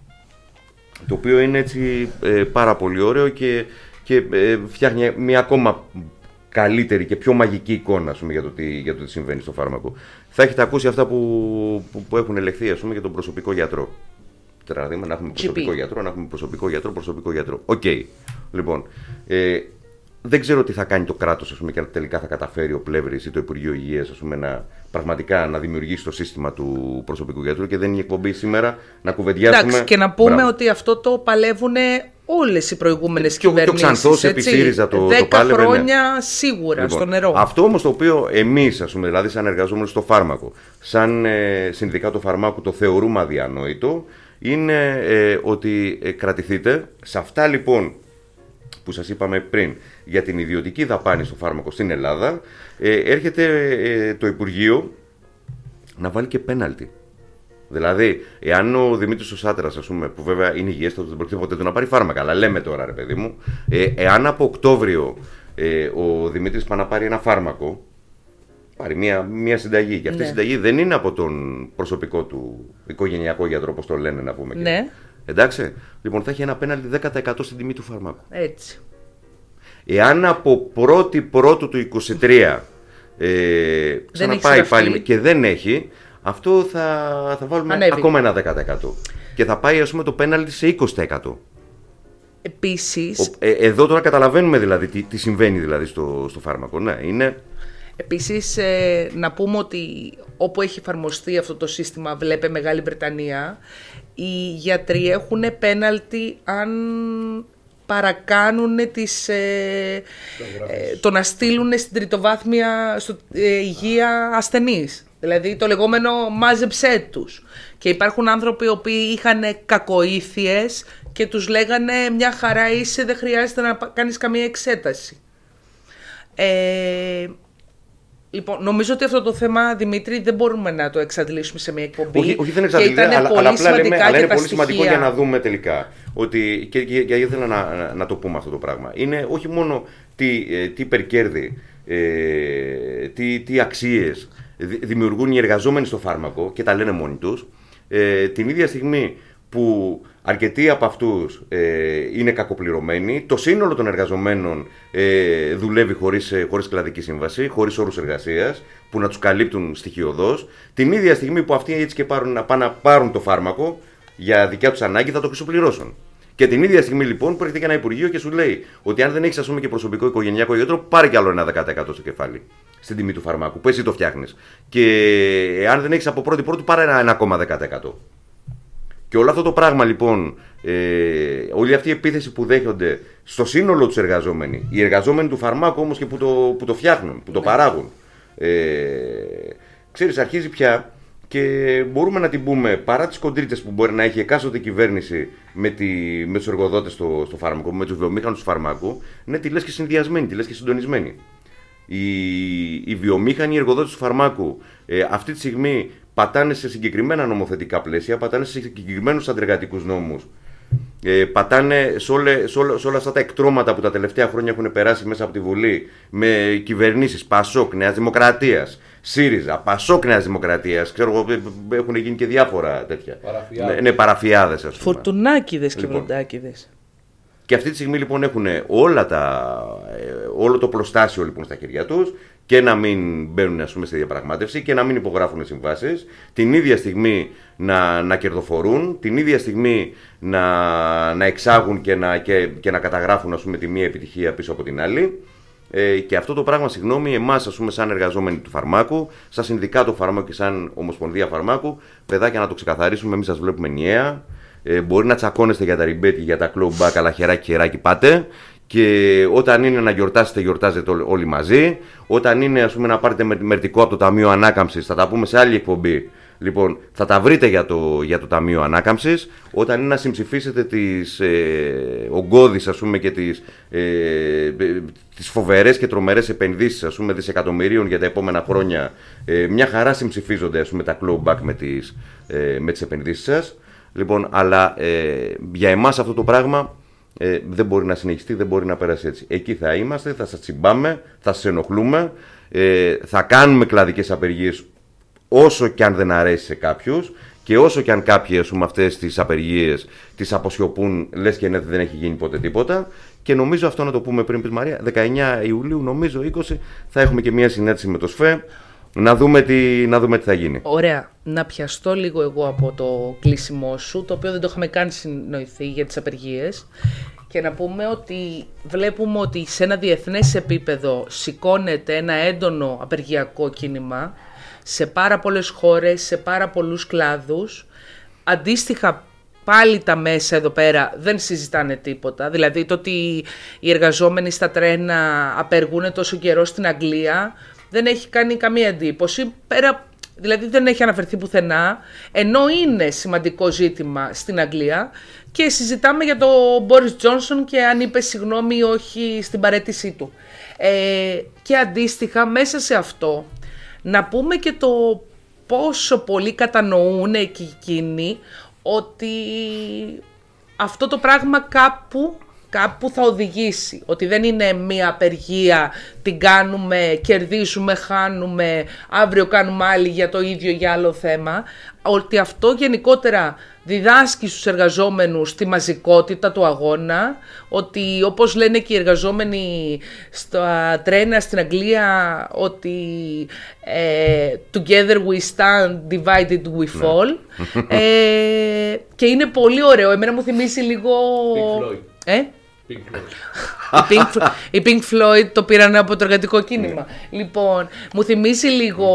Το οποίο είναι έτσι ε, πάρα πολύ ωραίο και, και ε, φτιάχνει μια ακόμα καλύτερη και πιο μαγική εικόνα, ας πούμε, για, το τι, για το τι συμβαίνει στο φάρμακο. Θα έχετε ακούσει αυτά που, που, που έχουν ελεγχθεί, ας πούμε, για τον προσωπικό γιατρό. Δηλαδή, να έχουμε προσωπικό γιατρό, να έχουμε προσωπικό γιατρό, προσωπικό γιατρό. Οκ. Okay. Λοιπόν, ε, δεν ξέρω τι θα κάνει το κράτος, ας πούμε, και αν τελικά θα καταφέρει ο Πλεύρης ή το Υπουργείο Υγείας, ας πούμε, να, πραγματικά να δημιουργήσει το σύστημα του προσωπικού γιατρού, και δεν είναι η εκπομπή σήμερα να κουβεντιάσουμε. Εντάξει, και να πούμε Μπράβο. Ότι αυτό το παλεύουν όλες οι προηγούμενες κυβερνήσεις. Και ο Ξανθός επί ΣΥΡΙΖΑ το, το πάλευε. Δέκα χρόνια ναι. Σίγουρα, λοιπόν, στο νερό. Αυτό όμως το οποίο εμείς, ας πούμε, δηλαδή σαν εργαζόμενοι στο φάρμακο, σαν ε, συνδικάτο φαρμάκου, το θεωρούμε αδιανόητο, είναι ε, ότι ε, κρατηθείτε σε αυτά λοιπόν που σας είπαμε πριν για την ιδιωτική δαπάνη στο φάρμακο στην Ελλάδα, ε, έρχεται ε, το Υπουργείο να βάλει και πέναλτι. Δηλαδή, εάν ο Δημήτρης ο Σάτρας, ας πούμε, που βέβαια είναι υγιέστατος, δεν πρόκειται ποτέ του να πάρει φάρμακα, αλλά λέμε τώρα, ρε παιδί μου, ε, εάν από Οκτώβριο ε, ο Δημήτρης πάει να πάρει ένα φάρμακο, πάρει μια, μια συνταγή, και αυτή ναι. η συνταγή δεν είναι από τον προσωπικό του οικογενειακό γιατρό, όπως το λένε, να πούμε. Ναι. Και. Εντάξει, λοιπόν, θα έχει ένα πέναλτι δέκα τοις εκατό στην τιμή του φαρμάκου. Έτσι. Εάν από πρώτη πρώτου του είκοσι τρία ε, ξαναπάει πάλι και δεν έχει, αυτό θα, θα βάλουμε Ανέβη. ακόμα ένα δέκα τοις εκατό. Και θα πάει, ας πούμε, το πέναλτι σε είκοσι τοις εκατό. Επίσης... Ο, ε, εδώ τώρα καταλαβαίνουμε δηλαδή τι, τι συμβαίνει δηλαδή στο, στο φάρμακο. Ναι, είναι... Επίσης, ε, να πούμε ότι όπου έχει εφαρμοστεί αυτό το σύστημα, βλέπε Μεγάλη Βρετανία, οι γιατροί έχουν πέναλτι αν παρακάνουν τις, ε, ε, το να στείλουν στην τριτοβάθμια στο, ε, υγεία ασθενείς. Δηλαδή το λεγόμενο μάζεψέ τους. Και υπάρχουν άνθρωποι οι οποίοι είχαν κακοήθειες και τους λέγανε μια χαρά είσαι, δεν χρειάζεται να κάνεις καμία εξέταση. Ε, Λοιπόν, νομίζω ότι αυτό το θέμα, Δημήτρη, δεν μπορούμε να το εξαντλήσουμε σε μια εκπομπή. Όχι, όχι δεν εξαντλείται, αλλά, αλλά απλά λέμε, αλλά είναι πολύ σημαντικό για να δούμε τελικά. Ότι, και, και, και ήθελα να, να, να το πούμε αυτό το πράγμα. Είναι όχι μόνο τι, τι υπερκέρδη, ε, τι, τι αξίες δημιουργούν οι εργαζόμενοι στο φάρμακο και τα λένε μόνοι τους, ε, την ίδια στιγμή που αρκετοί από αυτούς ε, είναι κακοπληρωμένοι, το σύνολο των εργαζομένων ε, δουλεύει χωρίς, χωρίς κλαδική σύμβαση, χωρίς όρους εργασίας, που να τους καλύπτουν στοιχειωδώς. Την ίδια στιγμή που αυτοί έτσι και πάρουν, να πάνε να πάρουν το φάρμακο για δικιά τους ανάγκη, θα το χρυσοπληρώσουν. Και την ίδια στιγμή λοιπόν που έρχεται και ένα Υπουργείο και σου λέει ότι αν δεν έχεις, ας πούμε, και προσωπικό οικογενειακό γιατρό, πάρε κι άλλο ένα δέκα τοις εκατό στο κεφάλι στην τιμή του φαρμάκου, που εσύ το φτιάχνεις. Και αν δεν έχεις από πρώτη πρώτη, πάρε ένα ένα κόμμα δέκα τοις εκατό. Και όλο αυτό το πράγμα λοιπόν, ε, όλη αυτή η επίθεση που δέχονται στο σύνολο τους εργαζόμενοι, οι εργαζόμενοι του φαρμάκου όμως και που το, που το φτιάχνουν, που το παράγουν, ε, ξέρεις, αρχίζει πια και μπορούμε να την πούμε, παρά τις κοντρίτες που μπορεί να έχει εκάστοτε κυβέρνηση με, τη, με τους εργοδότες στο, στο φάρμακο, με τους βιομήχανους του φαρμάκου, ναι, τη λες και συνδυασμένη, τη λες και συντονισμένη. Οι, οι βιομήχανοι, οι εργοδότες του φαρμάκου ε, αυτή τη στιγμή πατάνε σε συγκεκριμένα νομοθετικά πλαίσια, πατάνε σε συγκεκριμένους αντεργατικούς νόμους, ε, πατάνε σε, όλε, σε, όλα, σε όλα αυτά τα εκτρώματα που τα τελευταία χρόνια έχουν περάσει μέσα από τη Βουλή με κυβερνήσεις Πασόκ, Νέας Δημοκρατίας, ΣΥΡΙΖΑ, Πασόκ, Νέας Δημοκρατίας, ξέρω εγώ, έχουν γίνει και διάφορα τέτοια. Παραφιάδες. Ναι, ναι, παραφιάδες, ας πούμε. Φορτουνάκηδες και Λοιπόν. βροντάκηδες. Και αυτή τη στιγμή λοιπόν έχουν όλα τα, όλο το προστάσιο λοιπόν στα χέρια τους και να μην μπαίνουν, ας πούμε, στη διαπραγμάτευση και να μην υπογράφουν συμβάσεις, την ίδια στιγμή να, να κερδοφορούν, την ίδια στιγμή να, να εξάγουν και να, και, και να καταγράφουν, ας πούμε, τη μία επιτυχία πίσω από την άλλη. Ε, και αυτό το πράγμα, συγγνώμη, εμάς, ας πούμε, σαν εργαζόμενοι του φαρμάκου, σαν συνδικάτο φαρμάκου και σαν Ομοσπονδία Φαρμάκου, παιδάκια, να το ξεκαθαρίσουμε, εμείς σας βλέπουμε ενιαία. Ε, μπορεί να τσακώνεστε για τα ριμπέτι, για τα clawback, αλλά χεράκι χεράκι πάτε. Και όταν είναι να γιορτάσετε, γιορτάζετε όλοι μαζί. Όταν είναι, ας πούμε, να πάρετε μερτικό από το Ταμείο Ανάκαμψης, θα τα πούμε σε άλλη εκπομπή. Λοιπόν, θα τα βρείτε για το, για το Ταμείο Ανάκαμψης. Όταν είναι να συμψηφίσετε τις ε, ογκώδεις, ας πούμε, και τις, ε, τις φοβερές και τρομερές επενδύσεις, ας πούμε, δισεκατομμυρίων για τα επόμενα χρόνια, ε, μια χαρά συμψηφίζονται, ας πούμε, τα clawback με τις, ε, με τις επενδύσεις σας. Λοιπόν, αλλά ε, για εμάς αυτό το πράγμα ε, δεν μπορεί να συνεχιστεί, δεν μπορεί να περάσει έτσι. Εκεί θα είμαστε, θα σας τσιμπάμε, θα σας ενοχλούμε, ε, θα κάνουμε κλαδικές απεργίες όσο και αν δεν αρέσει σε κάποιους και όσο και αν κάποιοι, ας πούμε, αυτές τις απεργίες τις αποσιωπούν, λες και ναι, δεν έχει γίνει ποτέ τίποτα. Και νομίζω αυτό να το πούμε πριν πεις, Μαρία, δεκαεννιά Ιουλίου, νομίζω είκοσι, θα έχουμε και μια συνέντευξη με το ΣΦΕ. Να δούμε, τι, να δούμε τι θα γίνει. Ωραία. Να πιαστώ λίγο εγώ από το κλείσιμό σου, το οποίο δεν το είχαμε καν συνοηθεί για τις απεργίες, και να πούμε ότι βλέπουμε ότι σε ένα διεθνές επίπεδο σηκώνεται ένα έντονο απεργιακό κίνημα σε πάρα πολλές χώρες, σε πάρα πολλούς κλάδους. Αντίστοιχα, πάλι τα μέσα εδώ πέρα δεν συζητάνε τίποτα. Δηλαδή το ότι οι εργαζόμενοι στα τρένα απεργούν τόσο καιρό στην Αγγλία δεν έχει κάνει καμία εντύπωση, πέρα, δηλαδή δεν έχει αναφερθεί πουθενά, ενώ είναι σημαντικό ζήτημα στην Αγγλία και συζητάμε για τον Μπόρις Τζόνσον και αν είπε συγγνώμη ή όχι στην παραίτησή του. Ε, και αντίστοιχα μέσα σε αυτό να πούμε και το πόσο πολύ κατανοούν εκεί εκείνοι ότι αυτό το πράγμα κάπου... κάπου θα οδηγήσει, ότι δεν είναι μία απεργία, την κάνουμε, κερδίζουμε, χάνουμε, αύριο κάνουμε άλλη για το ίδιο για άλλο θέμα, ότι αυτό γενικότερα διδάσκει στους εργαζόμενους τη μαζικότητα του αγώνα, ότι όπως λένε και οι εργαζόμενοι στα τρένα στην Αγγλία, ότι ε, together we stand, divided we fall. ε, και είναι πολύ ωραίο, εμένα μου θυμίζει λίγο... Ε? Pink Floyd. Οι Pink, οι Pink Floyd το πήραν από το εργατικό κίνημα. Λοιπόν, μου θυμίζει λίγο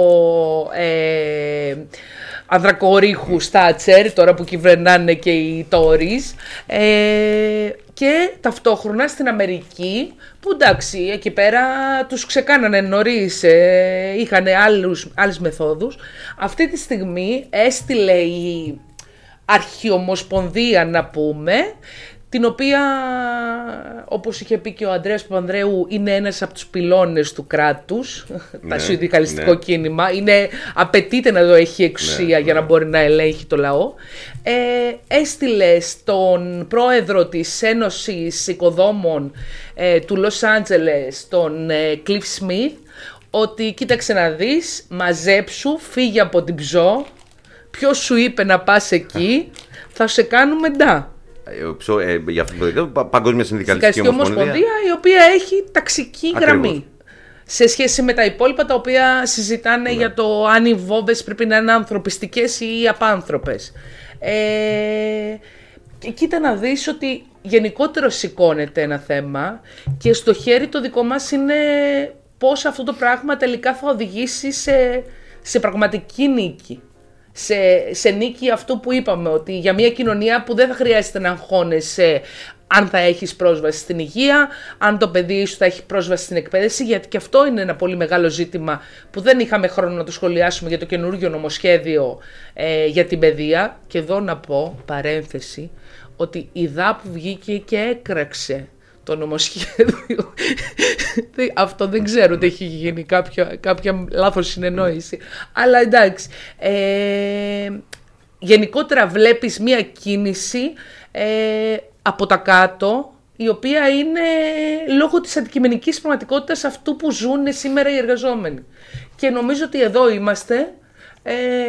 ε, ανδρακορίχου Θάτσερ, τώρα που κυβερνάνε και οι Tories, ε, και ταυτόχρονα στην Αμερική, που εντάξει, εκεί πέρα τους ξεκάνανε νωρίς, ε, είχαν άλλους, άλλες μεθόδους. Αυτή τη στιγμή έστειλε η Αρχιομοσπονδία, να πούμε, την οποία, όπως είχε πει και ο Ανδρέας Παπανδρέου, είναι ένας από τους πυλώνες του κράτους, ναι, τα συνδικαλιστικό ναι. κίνημα, είναι, απαιτείται να το έχει εξουσία ναι, για ναι. να μπορεί να ελέγχει το λαό. Ε, έστειλε στον πρόεδρο της Ένωσης Οικοδόμων ε, του Λος Άντζελες, τον ε, Κλιφ Σμιθ, ότι κοίταξε να δεις, μαζέψου, φύγε από την Ψώ, ποιος σου είπε να πας εκεί, θα σε κάνουμε ντά. Ε, για αυτό το δίκτυο, Παγκόσμια Συνδικαλιστική Ομοσπονδία, Ομοσπονδία, η οποία έχει ταξική Ακριβώς. γραμμή σε σχέση με τα υπόλοιπα, τα οποία συζητάνε ναι. για το αν οι βόμβες πρέπει να είναι ανθρωπιστικές ή απάνθρωπες. Ε, και κοίτα να δεις ότι γενικότερο σηκώνεται ένα θέμα και στο χέρι το δικό μας είναι πώς αυτό το πράγμα τελικά θα οδηγήσει σε, σε πραγματική νίκη. Σε, σε νίκη αυτού που είπαμε, ότι για μια κοινωνία που δεν θα χρειάζεται να αγχώνεσαι αν θα έχεις πρόσβαση στην υγεία, αν το παιδί σου θα έχει πρόσβαση στην εκπαίδευση, γιατί και αυτό είναι ένα πολύ μεγάλο ζήτημα που δεν είχαμε χρόνο να το σχολιάσουμε για το καινούργιο νομοσχέδιο ε, για την παιδεία. Και εδώ να πω, παρένθεση, ότι η ΔΑΠ βγήκε και έκραξε το νομοσχέδιο. Αυτό δεν ξέρω ότι έχει γίνει κάποια, κάποια λάθος συνεννόηση. Αλλά εντάξει, ε, γενικότερα βλέπεις μία κίνηση ε, από τα κάτω, η οποία είναι λόγω της αντικειμενικής πραγματικότητας αυτού που ζουν σήμερα οι εργαζόμενοι. Και νομίζω ότι εδώ είμαστε ε,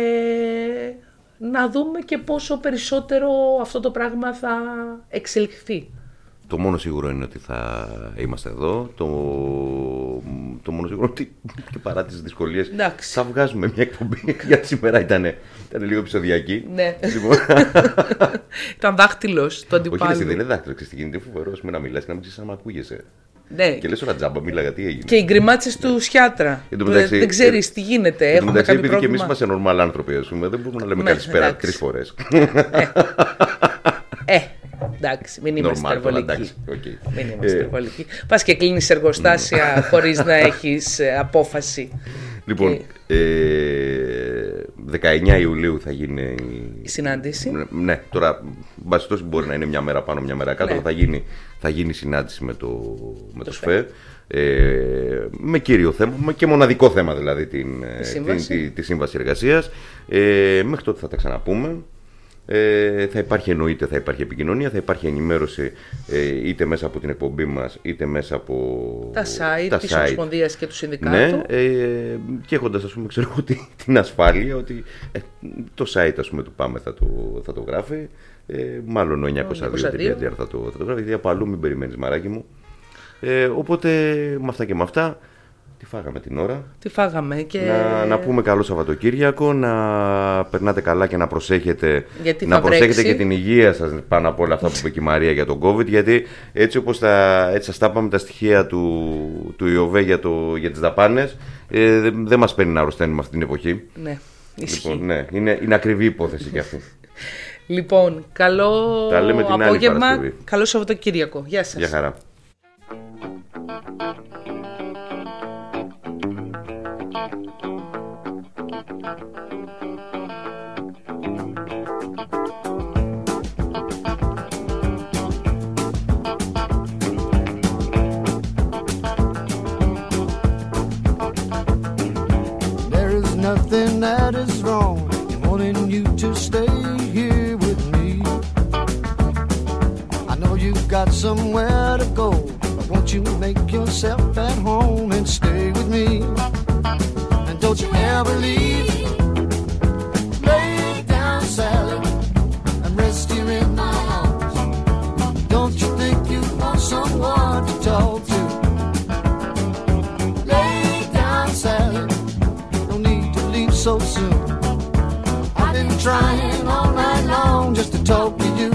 να δούμε και πόσο περισσότερο αυτό το πράγμα θα εξελιχθεί. Το μόνο σίγουρο είναι ότι θα είμαστε εδώ. Το, το μόνο σίγουρο είναι ότι και παρά τις δυσκολίες Εντάξει. θα βγάζουμε μια εκπομπή. Γιατί σήμερα ήταν, ήταν λίγο επεισοδιακή. Ναι. Ήταν δάχτυλος το αντιπάλου. Όχι, εσύ, δεν είναι δάχτυλο. Ξέρεις τι γίνεται, φοβερό με να μιλάς και να μην ξέρεις αν μ' ακούγεσαι. Ναι. Και λες ώρα τζάμπα, μίλαγα, τι έγινε. Και οι γκριμάτσες του Σιάτρα. Μεταξύ, δεν ξέρεις τι γίνεται. Έχουμε μεταξύ, κάποιο επειδή πρόβλημα. και εμείς είμαστε normal άνθρωποι, ας πούμε, δεν μπορούμε να λέμε Ναι, καλησπέρα εντάξει. τρεις φορές. Ε, εντάξει, μην είμαστε Normal, υπερβολικοί. εντάξει, okay. Μην είμαστε Ε, υπερβολικοί. Πας και κλείνεις εργοστάσια χωρίς να έχεις ε, απόφαση. Λοιπόν, Και- ε, δεκαεννιά Ιουλίου θα γίνει Η συνάντηση. Ναι, τώρα μπαστός μπορεί να είναι μια μέρα πάνω, μια μέρα κάτω, Ναι. αλλά θα γίνει, θα γίνει συνάντηση με το, με το, Το ΣΦΕ. Ε, με κύριο θέμα, με και μοναδικό θέμα δηλαδή την, Τη την, σύμβαση. τη, τη σύμβαση εργασίας. Ε, μέχρι τότε θα τα ξαναπούμε. Ε, θα υπάρχει εννοείται, θα υπάρχει επικοινωνία, θα υπάρχει ενημέρωση ε, είτε μέσα από την εκπομπή μας είτε μέσα από Τα site τα της site. Ομοσπονδίας και του Συνδικάτου. Ναι, ε, και έχοντας ας πούμε ξέρω ότι την ασφάλεια ότι ε, το site ας πούμε του Πάμε θα το, θα το γράφει, ε, μάλλον ο εννιακόσια δύο τελεία τζι άρ θα το, θα το γράφει, γιατί από αλλού μην περιμένεις μαράκι μου. Ε, οπότε με αυτά και με αυτά τι φάγαμε την ώρα. Τι φάγαμε και... Να, να πούμε καλό Σαββατοκύριακο, να περνάτε καλά και να προσέχετε, Γιατί να θα προσέχετε βρέξει. και την υγεία σας πάνω από όλα αυτά που είπε και η Μαρία για τον COVID, γιατί έτσι όπως τα, έτσι σας τα πάμε τα στοιχεία του, του ΙΟΒΕ για, το, για τις δαπάνες, ε, δεν δεν μας παίρνει να αρρωσταίνουμε αυτή την εποχή. Ναι, ισχύει. Λοιπόν, ναι, είναι, είναι ακριβή υπόθεση και αυτή. Λοιπόν, καλό Τα λέμε την άλλη απόγευμα, Παρασκευή. καλό Σαββατοκύριακο. Γεια σας. Γεια χαρά. There is nothing that is wrong in wanting you to stay here with me. I know you've got somewhere to go, but won't you make yourself at home and stay with me? And don't you ever leave. Lay down, Sally, and rest here in my arms. Don't you think you want someone to talk to? Lay down, Sally, no need to leave so soon. I've been trying all night long just to talk to you.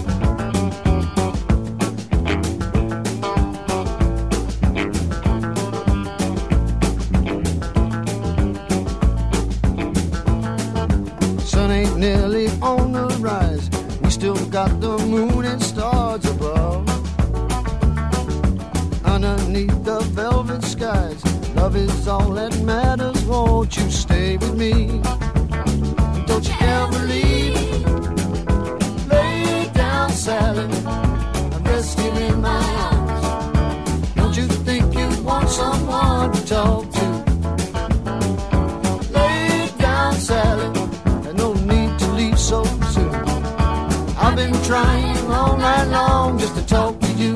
Sun ain't nearly on the rise. We still got the moon and stars above. Underneath the velvet skies, love is all that matters. Won't you stay with me? Don't you ever leave. Lay down, Sally, and rest here in my arms. Don't you think you want someone to talk to? Lay down, Sally, and no need to leave so soon. I've been trying all night long just to talk to you.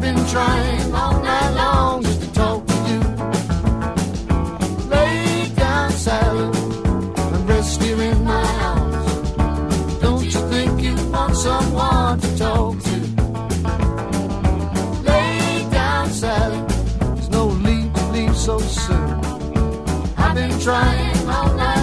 been trying all night long just to talk to you. Lay down, Sally, and rest here in my arms. Don't you think you want someone to talk to? Lay down, Sally, there's no need to leave so soon. I've been trying all night